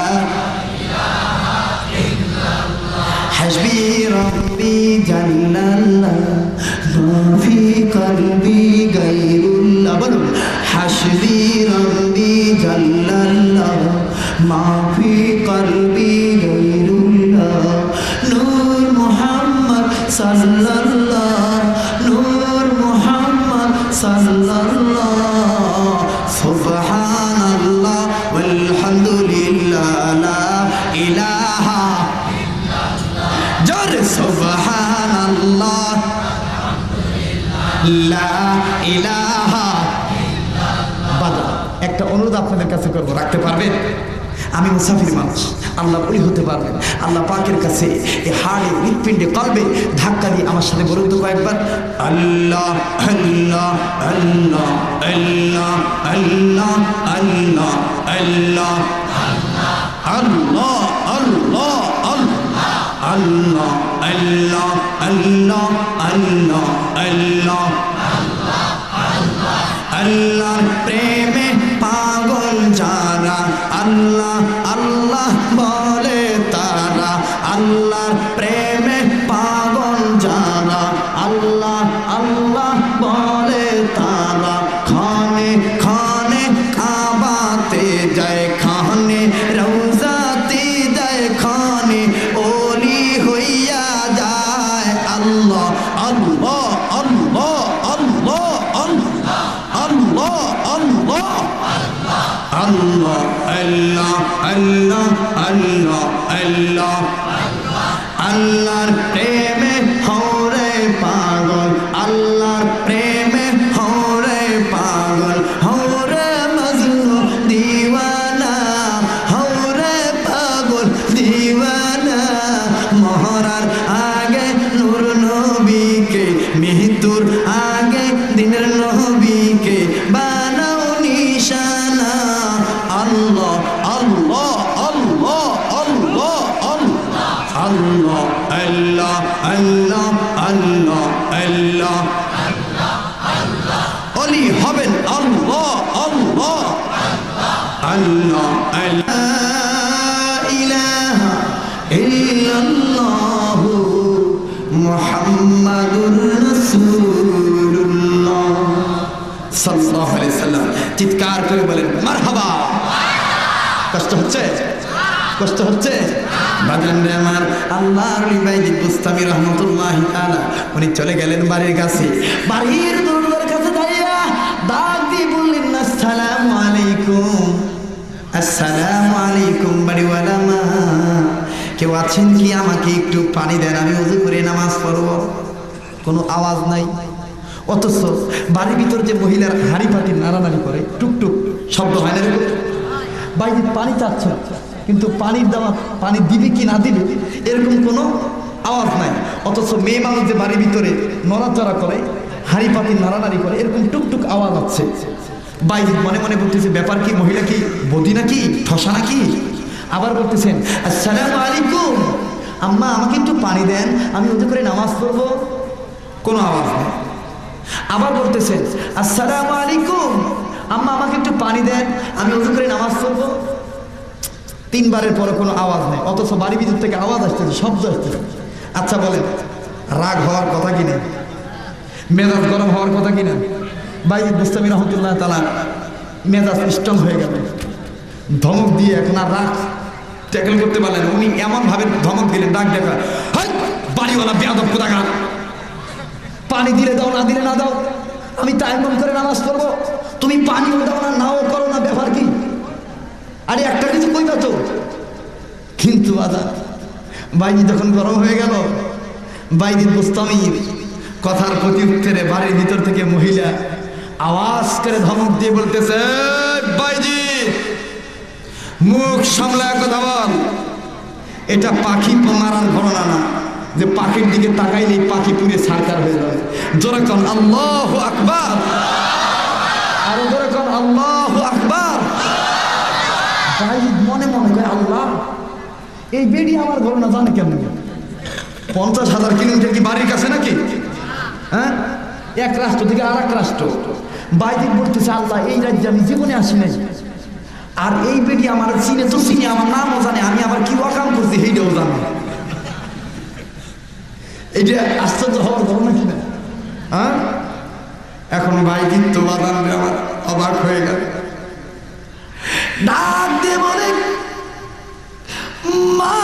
হাসবি রব্বি জাল্লাল্লাহ, মা ফি কলবি গায়রুল্লাহ। বলুন, হাসবি রব্বি জাল্লাল্লাহ, মা ফি কলবি গায়রুল্লাহ, নূর মুহাম্মদ সাল্লাল্লাহ, নূর মুহাম্মদ সাল্লাল্লাহ, সুবহানাল্লাহ ওয়ালহামদুলিল্লাহ। ইলাহা বাদা। একটা অনুরোধ আপনাদের কাছে করবো, রাখতে পারবেন? আমি মুসাফির মানুষ, আল্লাহ বলি হতে পারবেন। আল্লাহ পাকের কাছে এই হাড়ে হৃৎপিণ্ডে কলবে ধাক্কা দিয়ে আমার সাথে বলুন তো কয়েকবার, আল্লাহ আল্লাহ আল্লাহ আল্লাহ আল্লাহ আল্লাহ আল্লাহ আল্লাহ আল্লাহ আল্লাহ আল্লাহ আল্লাহ আল্লাহ আল্লাহ আল্লাহর প্রেমে পাগল যারা, আল্লাহ আল্লাহ বলে তারা। আল্লাহর প্রেমে পাগল যারা, আল্লাহ আল্লাহ বলে তারা। খানে খানে কাবাতে যায়, খানে রওজাতে যায়, খানে ওলি হইয়া যায়। আল্লাহ আল্লাহ আল্লাহ আল্লাহ আল্লাহ আল্লাহ আল্লাহ আল্লাহ আল্লাহ আল্লাহ আল্লাহ আল্লাহর প্রেমে হরে পাগল, আল্লাহর প্রেমে হরে পাগল। হরে মজনু দিওয়ানা, হরে পাগল দিওয়ানা। মহরার আগে নূর নবীকে, মৃত্যুর আগে দিনের নবীকে বানাও নিশানা। আল্লাহ আল্লাহ আল্লাহ আল্লাহ আল্লাহ আল্লাহ আল্লাহ আল্লাহ আল্লাহ অলি হবেন আল্লাহ আল্লাহ আল্লাহ আল্লাহ ইলাহা ইল্লাল্লাহু মুহাম্মাদুর রাসূলুল্লাহ সাল্লাল্লাহু আলাইহি সাল্লাম। চিৎকার করে বলেন মারহাবা। কষ্ট হচ্ছে? কষ্ট হচ্ছে? বাজানরে আমার, আল্লাহর ওলি বাইজিদ বুস্তামি রহমাতুল্লাহি তাআলা উনি চলে গেলেন বাড়ির কাছে। বাড়ির দরজার কাছে দাঁড়িয়ে ডাক দিয়ে বললেন, আসসালামু আলাইকুম, আসসালামু আলাইকুম বাড়িওয়ালা মা, কেউ আছেন কি? আমাকে একটু পানি দেন, আমি ওযু করে নামাজ পড়ব। কোনো আওয়াজ নাই, অথচ বাড়ির ভিতর যে মহিলার হাঁড়ি পাতি নাড়ানাড়ি করে, টুকটুক শব্দ হয় না? বাইজিদ পানি চাচ্ছে, কিন্তু পানির দাওয়া, পানি দিবে কি না দিবে এরকম কোনো আওয়াজ নাই। অথচ মেয়ে মানুষ যে বাড়ির ভিতরে নড়াচড়া করে, হাঁড়ি পাতি নাড়ানাড়ি করে, এরকম টুকটুক আওয়াজ হচ্ছে। বাইজিদ মনে মনে বলতেছে, ব্যাপার কি? মহিলা কি বদি নাকি, ঠসা নাকি? আবার বলতেছেন, আসসালামু আলাইকুম আম্মা, আমাকে একটু পানি দেন, আমি ওযু করে নামাজ পড়বো। কোনো আওয়াজ নেই। আবার বলতেছেন, আসসালামু আলাইকুম আম্মা, আমাকে একটু পানি দেন, আমি ওযু করে নামাজ পড়বো। তিনবারের পরে কোনো আওয়াজ নেই, অথচ বাড়ির ভিতর থেকে আওয়াজ আসতেছে, শব্দ আসতেছে। আচ্ছা বলেন, রাগ হওয়ার কথা কিনা? মেজাজ গরম হওয়ার কথা কিনা? বাইজিদ বুস্তামি রহমাতুল্লাহ তাআলা মেজাজ স্ট্রং হয়ে গেল, ধমক দিয়ে এখন আর রাগ ট্যাকেল করতে পারলেন। উনি এমনভাবে ধমক দিলেন, ডাক দেখা, হাই বাড়িওয়ালা বেয়াদব কোথাকার, পানি দিলে দাও, না দিলে না দাও, আমি টাইম করে নামাজ পড়বো, তুমি পানিও দাও না, নাও করো না, ব্যাপার কি? আরে একটা কিছু কইবা তো। কিন্তু আদা বাইজিদ যখন গরম হয়ে গেল, বাইজিদ বুস্তামির কথার প্রতি উত্তরে বাড়ির ভিতর থেকে মহিলা আওয়াজ করে ধমক দিয়ে বলতেছে, বাইজিদ মুখ সামলায় কথা বল, এটা পাখি মারার ঘটনা না যে পাখির দিকে তাকাইলেই পাখি পুরে সারকার হয়ে যাবে। জোরে কোন আল্লাহু আকবার, আরো জোরে কোন আল্লাহু আকবার। বাইজিদ মনে মনে কয়, আল্লাহ এই বেডি আমার ঘটনা জানে কেমন? 50,000 কিলোমিটার কি বাড়ির কাছে নাকি? হ্যাঁ, এক রাষ্ট্র থেকে আর এক রাষ্ট্র। বাইজিদ বলতেছে, আল্লাহ এই রাজ্যে আমি জীবনে আসি নাই, আর এই বেডি আমার চিনে তো চিনে, আমার নামও জানে, আমি আবার কি ওয়াকাম করছি সেইটাও জানে। এইটা আশ্চর্য হওয়ার ঘটনা কিনা? হ্যাঁ, এখন বাইজিদ তো বাদান আমার অবাক হয়ে গেল, ডাক দিয়ে বলে, মা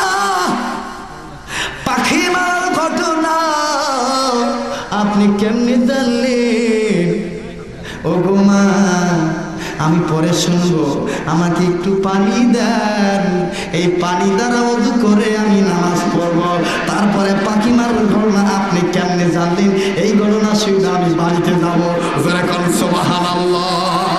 পাখি মারার ঘটনা আপনি কেমনে জানলেন? ও গো মা, আমি পরে শুনবো, আমাকে একটু পানি দেন, এই পানি দ্বারা ওযু করে আমি নামাজ পড়ব। তারপরে পাখি মারার ঘটনা আপনি কেমনে জানলেন? এই ঘটনা শুনে আমি বাড়িতে যাব, জোরে কোন সুবহানাল্লাহ।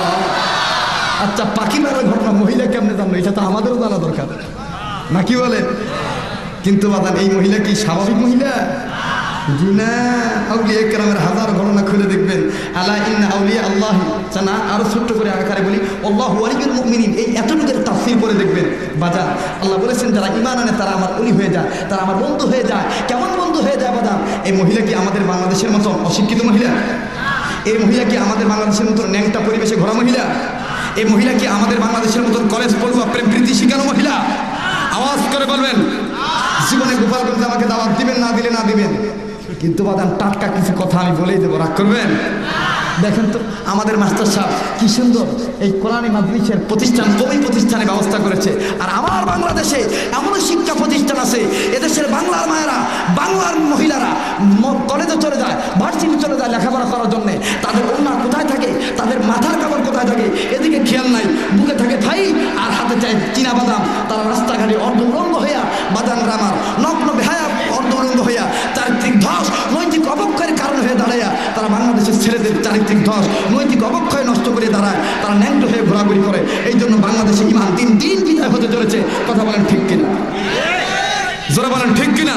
আচ্ছা পাখি মারার ঘটনা মহিলা কেমনে জানলো, এটা তো আমাদেরও জানা দরকার নাকি বলে? কিন্তু বাদান এই মহিলা কি স্বাভাবিক মহিলা? জি না, আউলিয়া কেরামের হাজার ঘটনা খুলে দেখবেন। আলা ইন্না আউলিয়া আল্লাহ জানা, আরো ছোট্ট করে আকারে বলি আল্লাহু ওয়ালিয়ুল মুমিনিন, এই এতটুকুর তাফসীর করে দেখবেন বাজান। আল্লাহ বলেছেন যারা ঈমান আনে তারা আমার ওলি হয়ে যায়, তারা আমার বন্ধু হয়ে যায়। কেমন বন্ধু হয়ে যায় বাদান? এই মহিলা কি আমাদের বাংলাদেশের মতো অশিক্ষিত মহিলা? এই মহিলা কি আমাদের বাংলাদেশের মতো ন্যাংটা পরিবেশে ঘোরা মহিলা? এই মহিলা কি আমাদের বাংলাদেশের মতো কলেজ পড়ুয়া প্রেম প্রীতি শিখানো মহিলা? আওয়াজ করে বলবেন। জীবনে গোপালগঞ্জে আমাকে দাওয়াত দিবেন, না দিলে না দিবেন, কিন্তু বাদান টাটকা কিছু কথা আমি বলেই দেবো, রাগ করবেন? দেখেন তো আমাদের মাস্টার সাহেব কি সুন্দর এই কোরআনী মাদ্রাসার প্রতিষ্ঠান, কবি প্রতিষ্ঠানে ব্যবস্থা করেছে। আর আমার বাংলাদেশে এমনও শিক্ষা প্রতিষ্ঠান আছে, এদেশের বাংলার মায়েরা, বাংলার মহিলারা কলেজে চলে যায়, ভার্সিটি চলে যায় লেখাপড়া করার জন্যে। তাদের ওড়না কোথায় থাকে, তাদের মাথার কাপড় কোথায় থাকে, এদিকে খেয়াল নাই। বুকে থাকে থাই আর হাতে চায় চীনা বাদাম। তারা রাস্তাঘাটে অর্ধ উলঙ্গ হইয়া, বাদাম রামার নগ্ন বেহায়া অর্ধ উলঙ্গ হইয়া চারিত্রিক ধস, নৈতিক অবক্ষয়ের কারণ হয়ে দাঁড়াইয়া তারা বাংলাদেশের ছেলেদের চারিত্রিক ধস, নৈতিক অবক্ষয় নষ্ট করে দাঁড়ায়। তারা ন্যাংটো হয়ে ঘোরাঘুরি করে। এই জন্য বাংলাদেশে ইমান দিন দিন বিদায় হতে চলেছে। কথা বলেন ঠিক কিনা? জোরে বলেন ঠিক কিনা?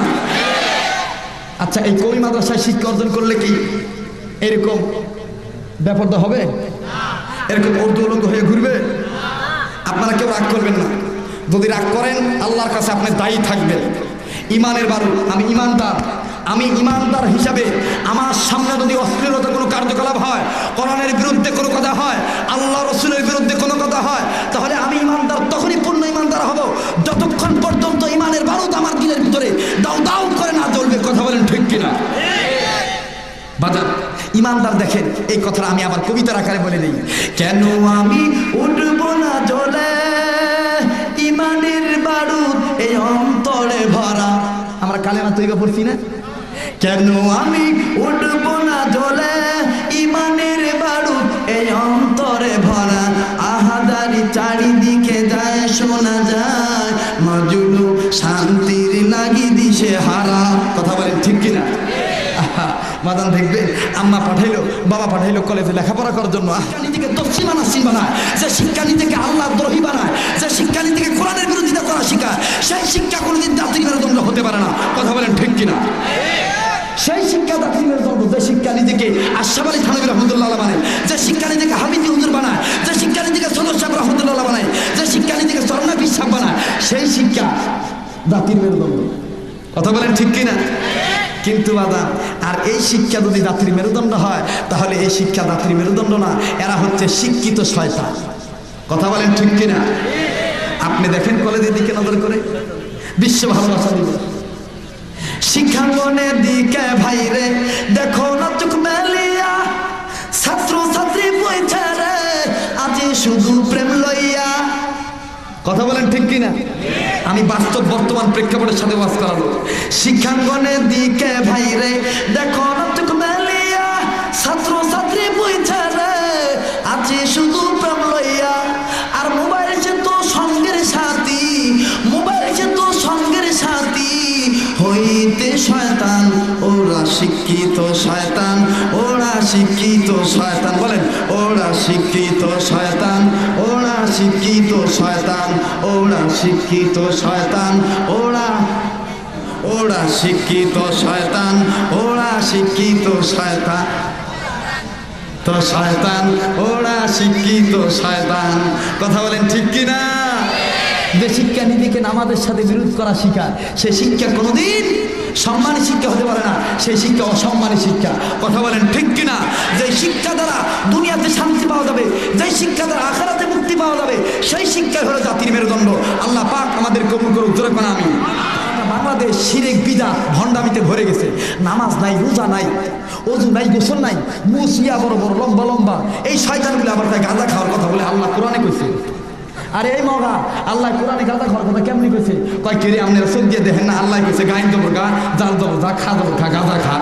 আচ্ছা এই কবি মাদ্রাসায় শিক্ষা অর্জন করলে কি এরকম ব্যাপারটা হবে? এরকম অর্ধ উলঙ্গ হয়ে ঘুরবে? আপনারা কেউ রাগ করবেন না। যদি রাগ করেন আল্লাহর কাছে আপনি দায়ী থাকবেন। ইমানের বারুদ, আমি ইমানদার হিসাবে আমার সামনে যদি অশ্লীলতা কোনো কার্যকলাপ হয়, কোরআনের বিরুদ্ধে কোনো কথা হয়, আল্লাহ রসুলের বিরুদ্ধে কোনো কথা হয়, তাহলে আমি ইমানদার তখনই পূর্ণ ইমানদার হব যতক্ষণ পর্যন্ত ইমানের বারুদ আমার দিলের ভিতরে দাউ দাউ করে না জ্বলবে। কথা বলেন ঠিক কিনা? বাজার ইমানদার দেখেন এই কথাটা আমি আবার কবিতার আকারে বলে দিই। কেন আমি উঠব না জ্বলে, ইমানের বারুদ এই অন্তরে ভরা। আমরা কালেমা তৈবা পড়ছি না? কেন আমি উঠব না জ্বলে, ইমানের বারুদ এই অন্তরে ভরা। আহাদারি চারিদিকে যায় শোনা যায়, মজুলু শান্তির লাগি দিশে হারা। কথা বলেন ঠিক কিনা? মাদান দেখবে আম্মা পাঠাইলো, বাবা পাঠাইলো কলেজে লেখাপড়া করার জন্য। শিক্ষানীতিকে দক্ষিণা নাসিম বানায়, যে শিক্ষানীতিকে আল্লাহ দ্রোহী বানায়, যে শিক্ষানীতিকে কোরআনের বিরোধিতা করা শিখায়, সেই শিক্ষা কোনোদিন জাতির মেরুদণ্ড হতে পারে না। কথা বলেন ঠিক কিনা? সেই শিক্ষা জাতির মেরুদণ্ড, যে শিক্ষা নিজেকে আশরাফ আলী থানভী রহমতুল্লাহ বানায়, যে শিক্ষা নিজেকে হামিদি হুজুর বানায়, যে শিক্ষা নিজেকে সদর সাহেব রহমতুল্লাহ বানায়, যে শিক্ষা নিজেকে সরনা বিশ্বাস বানায়, সেই শিক্ষা জাতির মেরুদণ্ড। কথা বলেন ঠিক কিনা? কিন্তু বাদা আর এই শিক্ষা যদি জাতির মেরুদণ্ড হয়, তাহলে এই শিক্ষা জাতির মেরুদণ্ড না, এরা হচ্ছে শিক্ষিত শয়তান। কথা বলেন ঠিক কিনা? আপনি দেখেন কলেজের দিকে নজর করে, বিশ্ব ভালোবাসা দিবস শিক্ষাঙ্গনের দিকে ভাইরে দেখো না চোখ মেলিয়া, ছাত্র ছাত্রী বইছে রে আজি শুধু প্রেম লইয়া। কথা বলেন ঠিক কিনা? আমি বাস্তব বর্তমান প্রেক্ষাপটের সাথে ওয়াজ করাবো। শিক্ষাঙ্গনের দিকে ভাইরে দেখো না চোখ মেলিয়া, ছাত্র ছাত্রী বইছে রে আজি শুধু প্রেম লইয়া। আর মোবাইল সে তো সঙ্গের সাথী, মোবাইল সে তো সঙ্গের সাথী হইতে শয়তান। ওরা শিক্ষিত শয়তান, ওরা শিক্ষিত শয়তান। বলেন ওরা শিক্ষিত শয়তান, ওরা শিক্ষিত শয়তান, ওরা শিক্ষিত শয়তান, ওরা শিক্ষিত শয়তান, ওরা শিক্ষিত শয়তান তো শয়তান, ওরা শিক্ষিত শয়তান। কথা বলেন ঠিক কিনা? যে শিক্ষা নিজেকে নামাজের সাথে বিরোধ করা শিখায়, সে শিক্ষা কোনোদিন সম্মানী শিক্ষা হতে পারে না, সেই শিক্ষা অসম্মানী শিক্ষা। কথা বলেন ঠিক কিনা? যে শিক্ষা দ্বারা দুনিয়াতে শান্তি পাওয়া যাবে, যে শিক্ষা দ্বারা আখিরাতে মুক্তি পাওয়া যাবে, সেই শিক্ষা হলো জাতির মেরুদণ্ড। আল্লাহ পাক আমাদের কবুল করুক, জোরে কোন আমিন। বাংলাদেশ শিরক বিদআত ভণ্ডামিতে ভরে গেছে। নামাজ নাই, রোজা নাই, ওযু নাই, গোসল নাই, মুসিয়া বড় বড় লম্বা লম্বা। এই শয়তানগুলো আবার তাই গাঁজা খাওয়ার কথা বলে আল্লাহ কোরআনে কইছে। আরে এই মগা আল্লাহ কোরআনে গাঁজা খাওয়ার কথা কেমনি কইছে? কয় কেরে আপনারা চোখ দিয়ে দেখেন না? আল্লাহ কইছে গাইন দেবো গা, জাল দেবো যা, খা দেবো খা, গাঁজা খা।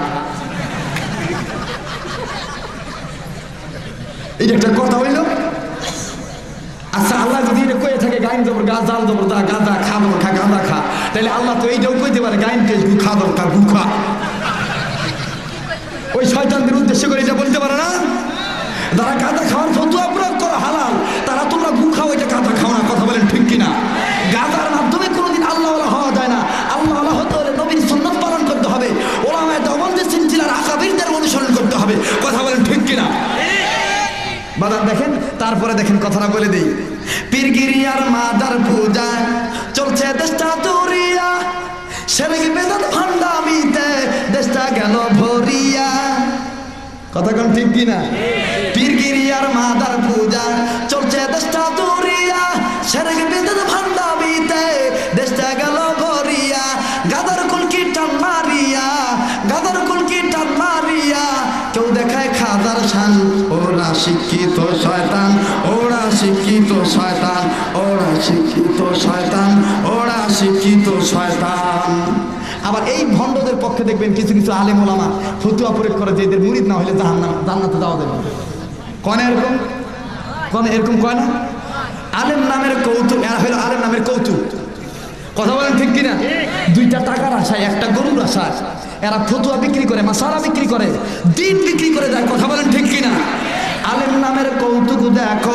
এটা একটা কথা হইল? আচ্ছা আল্লাহ যদি এটা কয়ে থাকে গাইন দেবো গা, জাল দেবো যা, গাঁজা খা দেবো খা, গাঁজা খা, তাহলে আল্লাহ তো এইটাও কইতে পারে গাইন তেজ গু খা দেবো খা, গু খা। ওই শয়তানদের উদ্দেশ্য করে এটা বলতে পারে না? যারা গাঁজা খাওয়ার ফতোয়া প্রয়োগ করো হালাল, তারা তোমরা গু খাও, এটা গাঁজা খাও না। কথা বলেন ঠিক কিনা? গাঁজার মাধ্যমে কোনোদিন আল্লাহওয়ালা হওয়া যায় না। আল্লাহওয়ালা হতে হলে নবীর সুন্নাত পালন করতে হবে, ওলামায়ে দেওবন্দের সিলসিলার আকাবিরদের অনুসরণ করতে হবে। কথা বলেন ঠিক কিনা? বাজার দেখেন, তারপরে দেখেন কথাটা বলে দিই। পীরগিরিয়ার মাদার পূজা চলছে দেশটা দৌড়িয়া, সেরেক বেদাত ভান্ডামিতে দেশটা গেল ভরিয়া। কথা কোন ঠিক কিনা? পীরগিরিয়ার মাদার পূজা চলছে দেশটা দৌড়িয়া, সেরেক বেদাত ভান্ডামিতে দেশটা গেল ভরিয়া। গাদার কুলকি টান মারিয়া, গাদার কুলকি টান মারিয়া কেউ দেখায় খাদার শান। ওরা শিক্ষিত শয়তান, ওরা শিক্ষিত শয়তান, ওরা শিক্ষিত শয়তান, ওরা শিক্ষিত শয়তান। আবার এই ভণ্ডদের পক্ষে দেখবেন কিছু কিছু আলেম ওলামা ফতোয়া প্রয়োগ করে যে এদের মুরিদ না হলে জান্নাতে যাওয়া যাবে। কনে এরকম, কনে এরকম কয় না? আলেম নামের কৌতুক, এরা হলো আলেম নামের কৌতুক। কথা বলেন ঠিক কিনা? দুইটা টাকার আশায়, একটা গরুর আশায় এরা ফতুয়া বিক্রি করে, মাসালা বিক্রি করে, দিন বিক্রি করে দেয়। কথা বলেন ঠিক কিনা? আলেম নামের কৌতুক দেখো,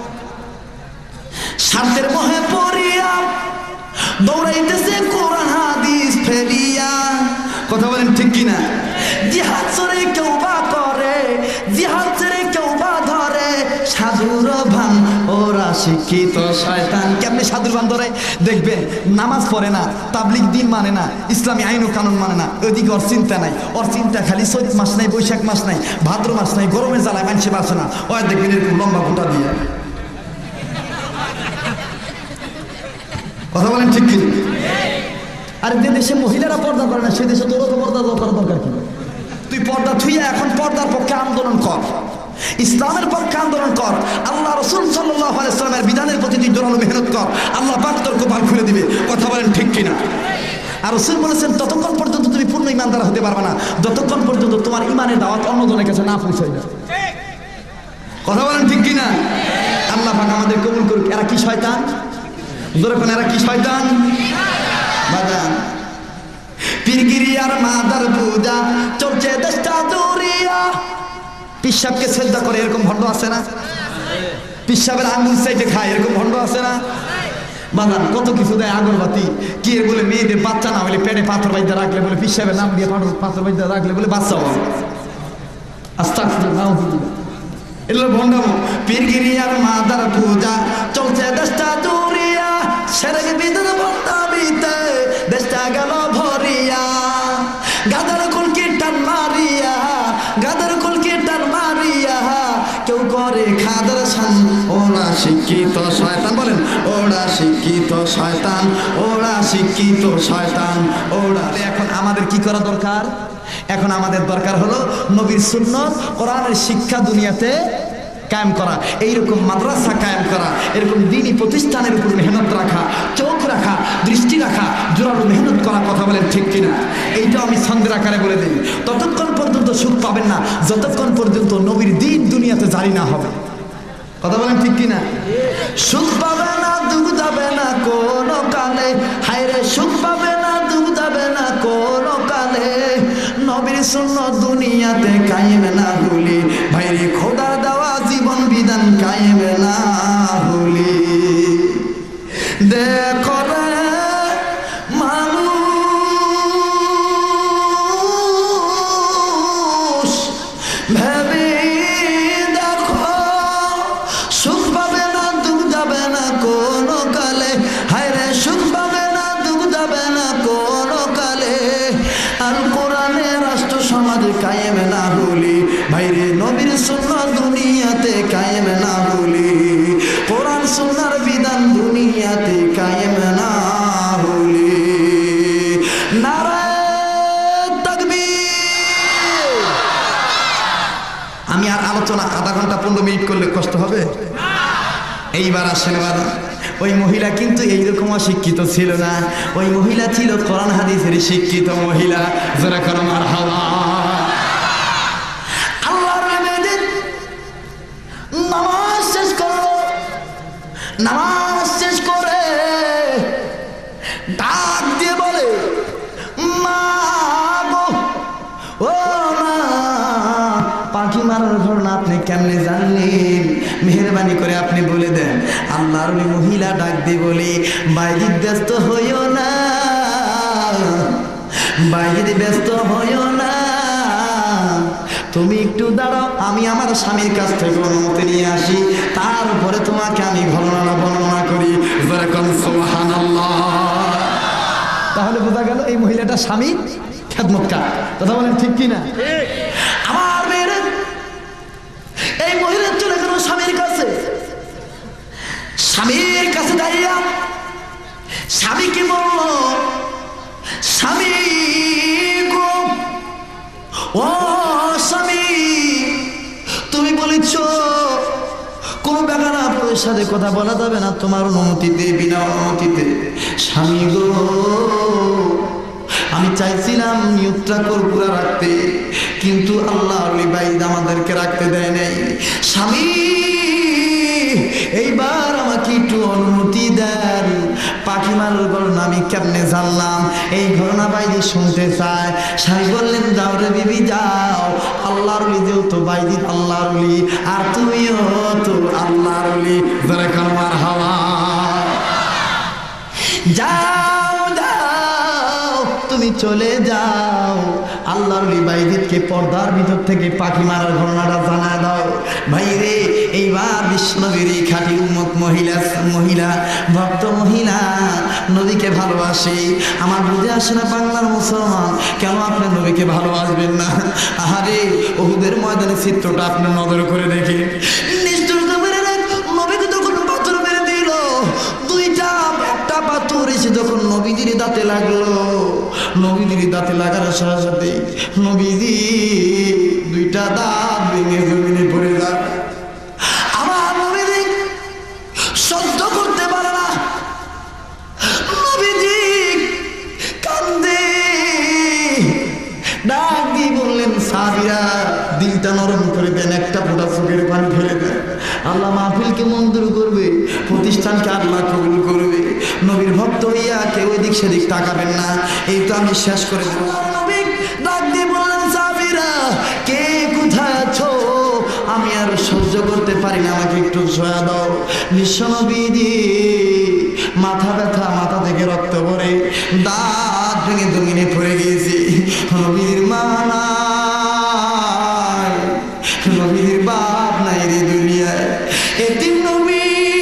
স্বার্থের মোহে পড়িয়া দৌড়াইতেছে কোরআন হাদিস ফেলিয়া। কথা বলেন ঠিক কিনা? জিহাদ ছেড়ে কেউ বা করে, জিহাদ ছেড়ে কেউ বা ধরে সাধুর ভান। ওরা শিক্ষিত শয়তান। কেমনে সাধুর ভান ধরে? দেখবেন নামাজ পড়ে না, তাবলিগ দিন মানে না, ইসলামী আইন ও কানুন মানে না। ওইদিকে ওর চিন্তা নাই, ওর চিন্তা খালি চৈত মাস নাই, বৈশাখ মাস নাই, ভাদ্র মাস নাই, গরমের জ্বালায় মানুষে বাঁচে না। ওই দেখবেন এরকম লম্বা ফুটা দিয়ে। কথা বলেন ঠিক কি? আর যে দেশে মহিলারা পর্দা করে না, সে দেশে তোরও তো পর্দা করার দরকার কি? তুই পর্দা থুইয়া এখন পর্দার পক্ষে আন্দোলন কর, ইসলামের পক্ষে আন্দোলন কর, আল্লাহ রাসূল সাল্লাল্লাহু আলাইহি ওয়াসাল্লামের বিধানের প্রতি তুই জোরালো মেহনত কর, আল্লাহ পাক তোর কপাল খুলে দিবে। কথা বলেন ঠিক কিনা? আর রাসূল বলেছেন ততক্ষণ পর্যন্ত তুমি পূর্ণ ঈমানদার হতে পারবে না যতক্ষণ পর্যন্ত তোমার ঈমানের দাওয়াত অন্যজনের কাছে না পৌঁছায় না। কথা বলেন ঠিক কিনা? আল্লাহ পাক আমাদের কবুল করুক। এরা কি শয়তান? জোরে কোন এরা কি শয়তান? বাজান পীরগিরিয়ার মাদার পূজা চলছে দেশটা দৌড়িয়া। পিসাবকে সেজদা করে এরকম ভণ্ড আছে না? পিসাবের আঙ্গুল চাইতে খায় এরকম ভণ্ড আছে না? বাজান কত কিছু দেয়, আগরবাতি কি বলে, মেয়েদের বাচ্চা না হলে পেটে পাথর বাইতে রাখলে বলে, পিসাবের নাম দিয়ে পাথর বাইতে রাখলে বলে বাচ্চা হবে। আস্তাগফিরুল্লাহ, এগুলো ভণ্ডামো। পীরগিরিয়ার মাদার পূজা চলছে দেশটা দৌড়িয়া, সেরেক বিদাত ভান্ডামিতে দেশটা গেল ভরিয়া। গাদার কুলকি টান মারিয়া, গাদার কুলকি টান মারিয়া কেউ করে খাদার শান। ওরা শিক্ষিত শয়তান। বলেন ওরা শিক্ষিত শয়তান, ওরা শিক্ষিত শয়তান, ওরা। এখন আমাদের কি করা দরকার? এখন আমাদের দরকার হলো নবীর সুন্নাত কোরআনের শিক্ষা দুনিয়াতে কায়েম করা, এইরকম মাদ্রাসা কায়েম করা, এরকম দ্বীনি প্রতিষ্ঠানের উপর মেহনত রাখা, চোখ রাখা, দৃষ্টি রাখা, জোরালো মেহনত করা। কথা বলেন ঠিক কিনা? এইটা আমি ছন্দের আকারে বলে দিই। ততক্ষণ পর্যন্ত সুখ পাবেন না যতক্ষণ পর্যন্ত নবীর দ্বীন দুনিয়াতে জারি না হবে। কথা বলেন ঠিক কিনা? সুখ পাবে না, দুঃখ যাবে না কোনো কালে, হায়রে সুখ পাবে না, দুঃখ যাবে না কোনো কালে, নবীর সুন্নাত দুনিয়াতে কায়েম না হলে, ভাইরে খোদার দেওয়া জীবন বিধান কায়েম না হলে। দেখো রে মানুষ ভেবে দেখো, সুখ পাবে না, দুঃখ যাবে না কোনো কালে, হায়রে সুখ পাবে না, দুঃখ যাবে না কোনো কালে। আল কোরআনে রাষ্ট্র সমাজ কায়েম না হলে, ভাইরে নবীর সুন্নাত দুনিয়াতে কায়েম না হলে, কোরআন সুন্নাহর বিধান দুনিয়াতে কায়েম না হলে। নারায়ে তাকবীর। আমি আর আলোচনা আধা ঘন্টা 15 মিনিট করলে কষ্ট হবে? এইবার আসেন বাবা, ওই মহিলা কিন্তু এইরকম অশিক্ষিত ছিল না, ওই মহিলা ছিল কোরআন হাদিসের শিক্ষিত মহিলা। যারা করো মারহাবা। আল্লাহর মেয়েদের নামাজ শেষ করলো, নামাজ শেষ করে ডাক দিয়ে বলে, মা গো, ও মা, পাখি মারার ঘটনা আপনি কেমনে জানলেন? দিয়ে বলি, বাইজিদ ব্যস্ত হইও না, বাইজিদ ব্যস্ত হইও না, তুমি একটু দাঁড়াও, আমি আমার স্বামীর কাছ থেকে অনুমতি নিয়ে আসি, তারপরে তোমাকে আমি ঘটনা বর্ণনা করি। সুবহানাল্লাহ। তাহলে বোঝা গেল এই মহিলাটা স্বামী খেদমতকার। কথা বলেন ঠিক কিনা? আমার মেয়েরা, এই মহিলা চলে গেল স্বামীর কাছে। স্বামীর কাছে দাঁড়িয়ে স্বামী কি বলল? স্বামী গো, ও স্বামী, তুমি বলেছ কোন বেগানা পুরুষের সাথে কথা বলা যাবে না তোমার অনুমতিতে, বিনা অনুমতিতে। স্বামী গো, আমি চাইছিলাম নিয়তটা কর্পূরা রাখতে, কিন্তু আল্লাহর ওলি বাইদ আমাদেরকে রাখতে দেয় নাই। স্বামী, এইবার আমাকে একটু অনুমতি দেন। পাখি মারার ঘটনা আমি কেমনে জানলাম? এই ঘটনা বাইদি শুনতে চায়। স্বামী বললেন, যাও রে বিবি যাও, আল্লাহর ওলি যেহেতু বাইদি আল্লাহর ওলি, আর তুমিও তো আল্লাহর ওলি, যারা কালমার হাওয়া, যাও যাও, তুমি চলে যাও, আল্লাহর ওলি বাইজিদকে পর্দার ভিতর থেকে পাখি মারার ঘটনাটা জানা দাও। ভাই রে, এইবার বিশ্বনবীর খাঁটি উম্মত মহিলা ভক্ত মহিলা নবীকে ভালোবাসে। আমার বুঝে আসে না, বাংলার মুসলমান কেন আপনি নবীকে ভালোবাসবেন না? আহারে, উহুদের ময়দানে চিত্রটা আপনি নজর করে দেখে, নবীকে যখন পাথর মেরে দিল, একটা পাথর এসে যখন নবীজির দাঁতে লাগলো, নবীজির দাঁতে লাগার সাথে সাথে নবীজি দুইটা দাঁত ভেঙে জমিনে পড়ে যায়। আমার নবীজি সহ্য করতে পারে না, নবীজি কান্দে, ডাক দিয়ে বললেন, সাহাবীরা দিলটা নরম করে দেন, একটা ফোঁটা চোখের পানি ফেলে দেন, আল্লাহ মাহফিলকে মঞ্জুর করবে, প্রতিষ্ঠানকে আল্লাহ কবুল করবে। নবীর ভক্ত হইয়া কেউ এদিক সেদিক তাকাবেন না, এই তো আমি শেষ করে দেব। নবী ডাক দিয়ে বললেন, সাহাবীরা কে কোথায় আছো? আমি আর সহ্য করতে পারি না, আমাকে একটু সয়া দাও। বিশ্ব নবীজি মাথা ব্যথা, মাথা থেকে রক্ত পড়ে, দাঁত ভেঙে জমিনে পড়ে গিয়েছি। নবীর মা নাই, নবীর বাপ নাই রে দুনিয়ায়। এতিম নবী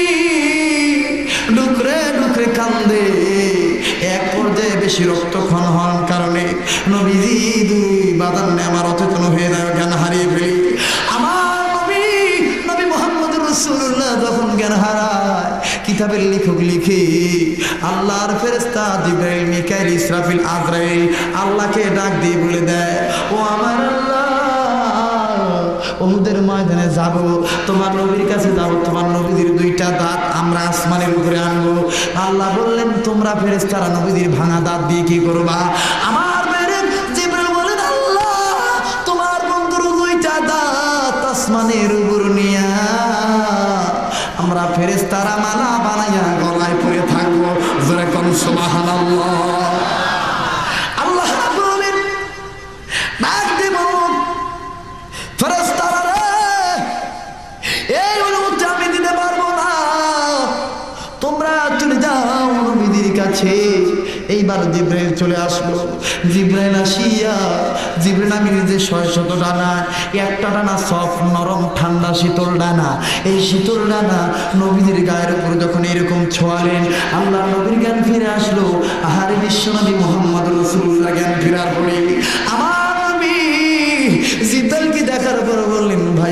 ডুকরে ডুকরে কান্দে। এক পর্যায়ে বেশি রক্তক্ষণ হওয়ার কারণে নবীজি দুই বাদান আমার অচেতন হয়ে যায়, জ্ঞান হারিয়ে ফেলি। আমার নবী মুহাম্মদুর রাসূলুল্লাহ যখন জ্ঞান হারায়, কিতাবের লেখক লিখে, আল্লাহর ফেরেশতা জিবরাইল, মিকাইল, ইসরাফিল, আজরাইল আল্লাহকে ডাক দিয়ে বলে দেয়, ও আমার আল্লাহ, উহুদের ময়দানে যাব, তোমার নবীর কাছে যাব, তোমার নবীদের দুইটা দাঁত আমরা আসমানের উপরে আনবো। আল্লাহ বললেন, তোমরা ফেরেশতারা নবীদের ভাঙা দাঁত দিয়ে কি করবা? আমার মেরে জিবরাইল বলেন, আল্লাহ তোমার বন্ধুর দুইটা দাঁত আসমানের উপর নিয়া আমরা ফেরেশতারা মালা বানাইয়া গলায় পরে থাকবো। জোরে কোন সুবহানাল্লাহ। আল্লাহ বলেন, ডাক দেব, ফেরেশতারা রে, এই অনুমতি আমি দিতে পারবো না, তোমরা চলে যাও নবীদের কাছে। এইবার জিবরাইল চলে আসলো। জিবরাইল আসিয়া, জিবরাইল আমির যে ৬০০ ডানা, একটা ডানা সফট নরম ঠান্ডা শীতল ডানা, এই শীতল ডানা নবীদের গায়ের উপর যখন এরকম ছোঁয়ালেন, আল্লাহ নবীর জ্ঞান ফিরে আসলো। আহারে বিশ্বনবী মুহাম্মদ রাসূলুল্লাহ জ্ঞান ফেরার পরে আমার নবী জিবরাইলকে দেখার পর বললেন, ভাই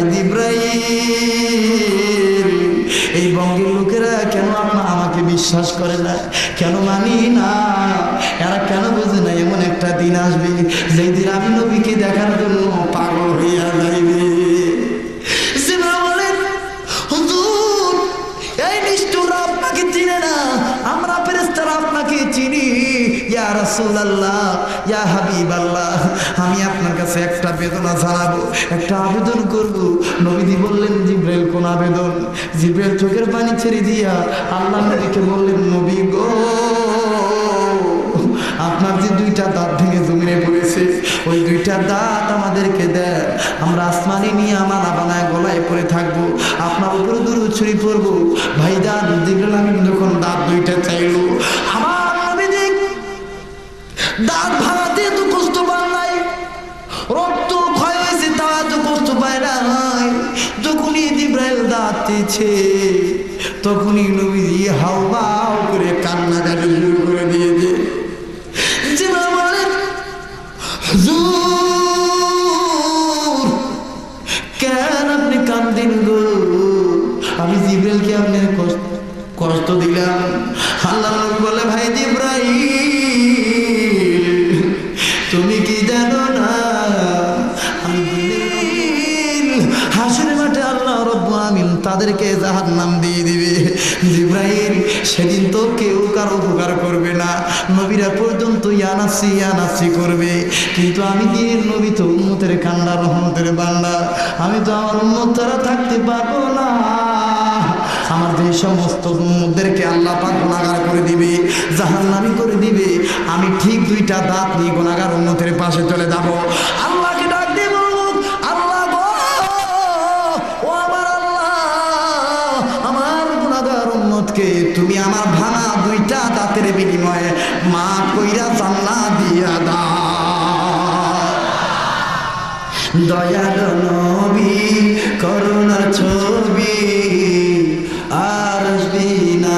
জিবরাইল, এই বঙ্গের লোকেরা কেন আমাকে বিশ্বাস করে না, কেন মানি না, এরা কেন বোঝে না এমন একটা দিন আসবে যেই দিন আমি নবীকে দেখার জন্য পাগল হইয়া যাইবে। বলেন, হুজুর, এই নিষ্ঠুররা আপনাকে চিনে না, আমরা ফেরেশতারা আপনাকে চিনি। ইয়া রাসূলুল্লাহ, ইয়া হাবিবাল্লাহ, আমি আপনার কাছে একটা বেদনা জানাবো, একটা আবেদন করব। নবীজি বললেন, জিবরাইল কোন আবেদন? জিবরাইল চোখের পানি ছেড়ে দিয়া আল্লাহ নবীকে বললেন, নবী গো, আপনার যে দুইটা দাঁত ভেঙে জমিনে পড়েছে, ওই দুইটা দাঁত আমাদেরকে দেন, আমরা আসমানি নিয়ে মালা বানায় গলায় পরে থাকবো, আপনার উপরে দুরূদ শরীফ পড়বো। ভাইজান, জিবরাইল আমিন যখন দাঁত দিচ্ছে, তখনই নবীজি হাউমাউ করে কান্নাকাটি শুরু করে দিয়েছে। জিবরাইল বলেন, হুজুর কেন আপনি কান্দেন গো? আমি জিবরাইলকে আপনার কষ্ট দিলাম? আল্লাহ নবী বলে, ভাই জিবরাইল তুমি কি জানো না, হাসরের মাঠে আল্লাহ রাব্বুল আমিন তাদেরকে জাহান্নাম দিয়ে দিবে। জিবরাইল সেদিন তো কেউ কারো উপকার করবে না, নবীরা পর্যন্ত ইয়া নাফসি করবে, কিন্তু আমি দিয়ে নবী তো উম্মতের কান্ডা, রহমতের বান্দা, আমি তো আমার উম্মত ছাড়া থাকতে পারবো না। আমার যে সমস্ত উম্মতদেরকে আল্লাহ পাক গুনাহগার করে দিবে, জাহান্নামী করে দিবে, আমি ঠিক দুইটা দাঁত নিয়ে গুনাহগার উম্মতের পাশে চলে যাব, আল্লাহকে ডাক দেব, আল্লাহ গো ও আমার আল্লাহ, আমার গুনাহগার উম্মতকে তুমি আমার ভাঙা দুইটা দাঁতের বিনিময়ে মাফ কইরা জান্নাত দিয়া দাও। দয়াল নবী করুণার ছবি আর আসবে না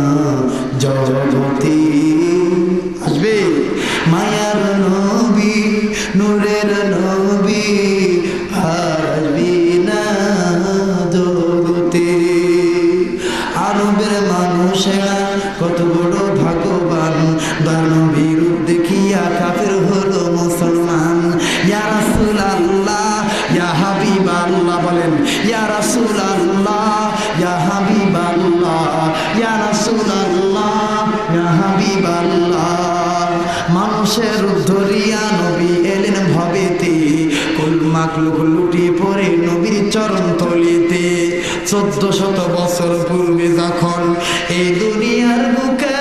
জগতে, আসবে মায়ার নবী নূরের নবী আর আসবে না জগতে। আরবের মানুষেরা কত বড় ভাগ্যবান, নবীর রূপ দেখিয়া কাফের হলো মুসলমান। ইয়া রাসূলুল্লাহ ইয়া হাবিবাল্লাহ, বলেন ইয়া রাসূলুল্লাহ ইয়া হাবিবাল্লাহ, ইয়া রাসূলুল্লাহ ইয়া হাবিবাল্লাহ। মানুষের রূপ ধরিয়া নবী এলেন ভবেতে, কুল মাখলুক লুটিয়ে পড়ে নবীর চরণ তলিতে। 1400 বছর পূর্বে যখন এই দুনিয়ার বুকে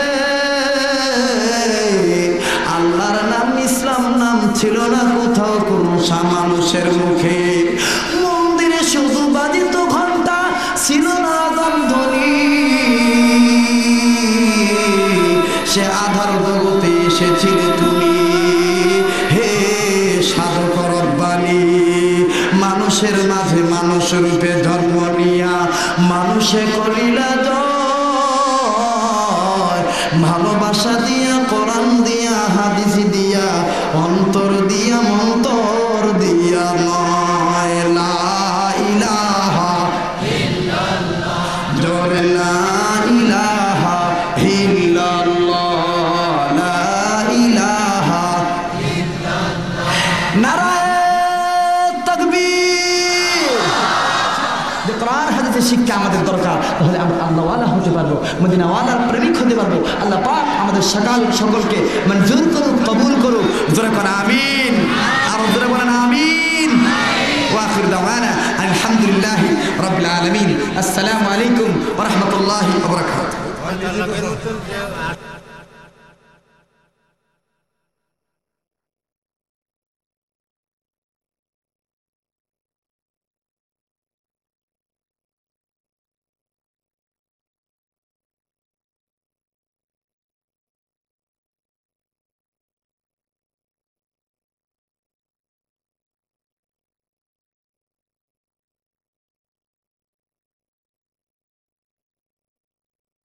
আল্লাহর নাম ইসলাম নাম ছিল না কোথাও কোনো মানুষের মুখে, মন্দিরে শুধু বাজিত ঘন্টা, ছিল না আযান ধ্বনি, সে আধার জগতে এসেছিলে তুমি, হে সাধক রব্বানী। মানুষের মাঝে মানুষ রূপে জন্ম নিয়া মানুষে কলিলা জয়, ভালোবাসা দিয়া, কোরআন দিয়া, হাদিস দিয়া, অন্তর দিয়া, মন্তর দিয়া নয়। লা ইলাহা ইল্লাল্লাহ, জোরে লা ইলাহা ইল্লাল্লাহ, লা ইলাহা ইল্লাল্লাহ। নারায়ে তাকবীর। যে কোরআন হাদিসের শিক্ষা আমাদের দরকার, তাহলে আমরা আল্লাহওয়ালা হতে পারবো, মদিনাওয়ালার প্রেমিক হতে পারবো। আল্লাহ পাক আমাদের সকলকে মঞ্জুর করুক, কবুল করুক। জোরে বলেন আমিন, আর জোরে বলেন আমিন। ওয়া আখিরু দাওয়ানা আলহামদুলিল্লাহি রাব্বিল আলামিন। আসসালামু আলাইকুম ওয়া রাহমাতুল্লাহি ওয়া বারাকাতুহু।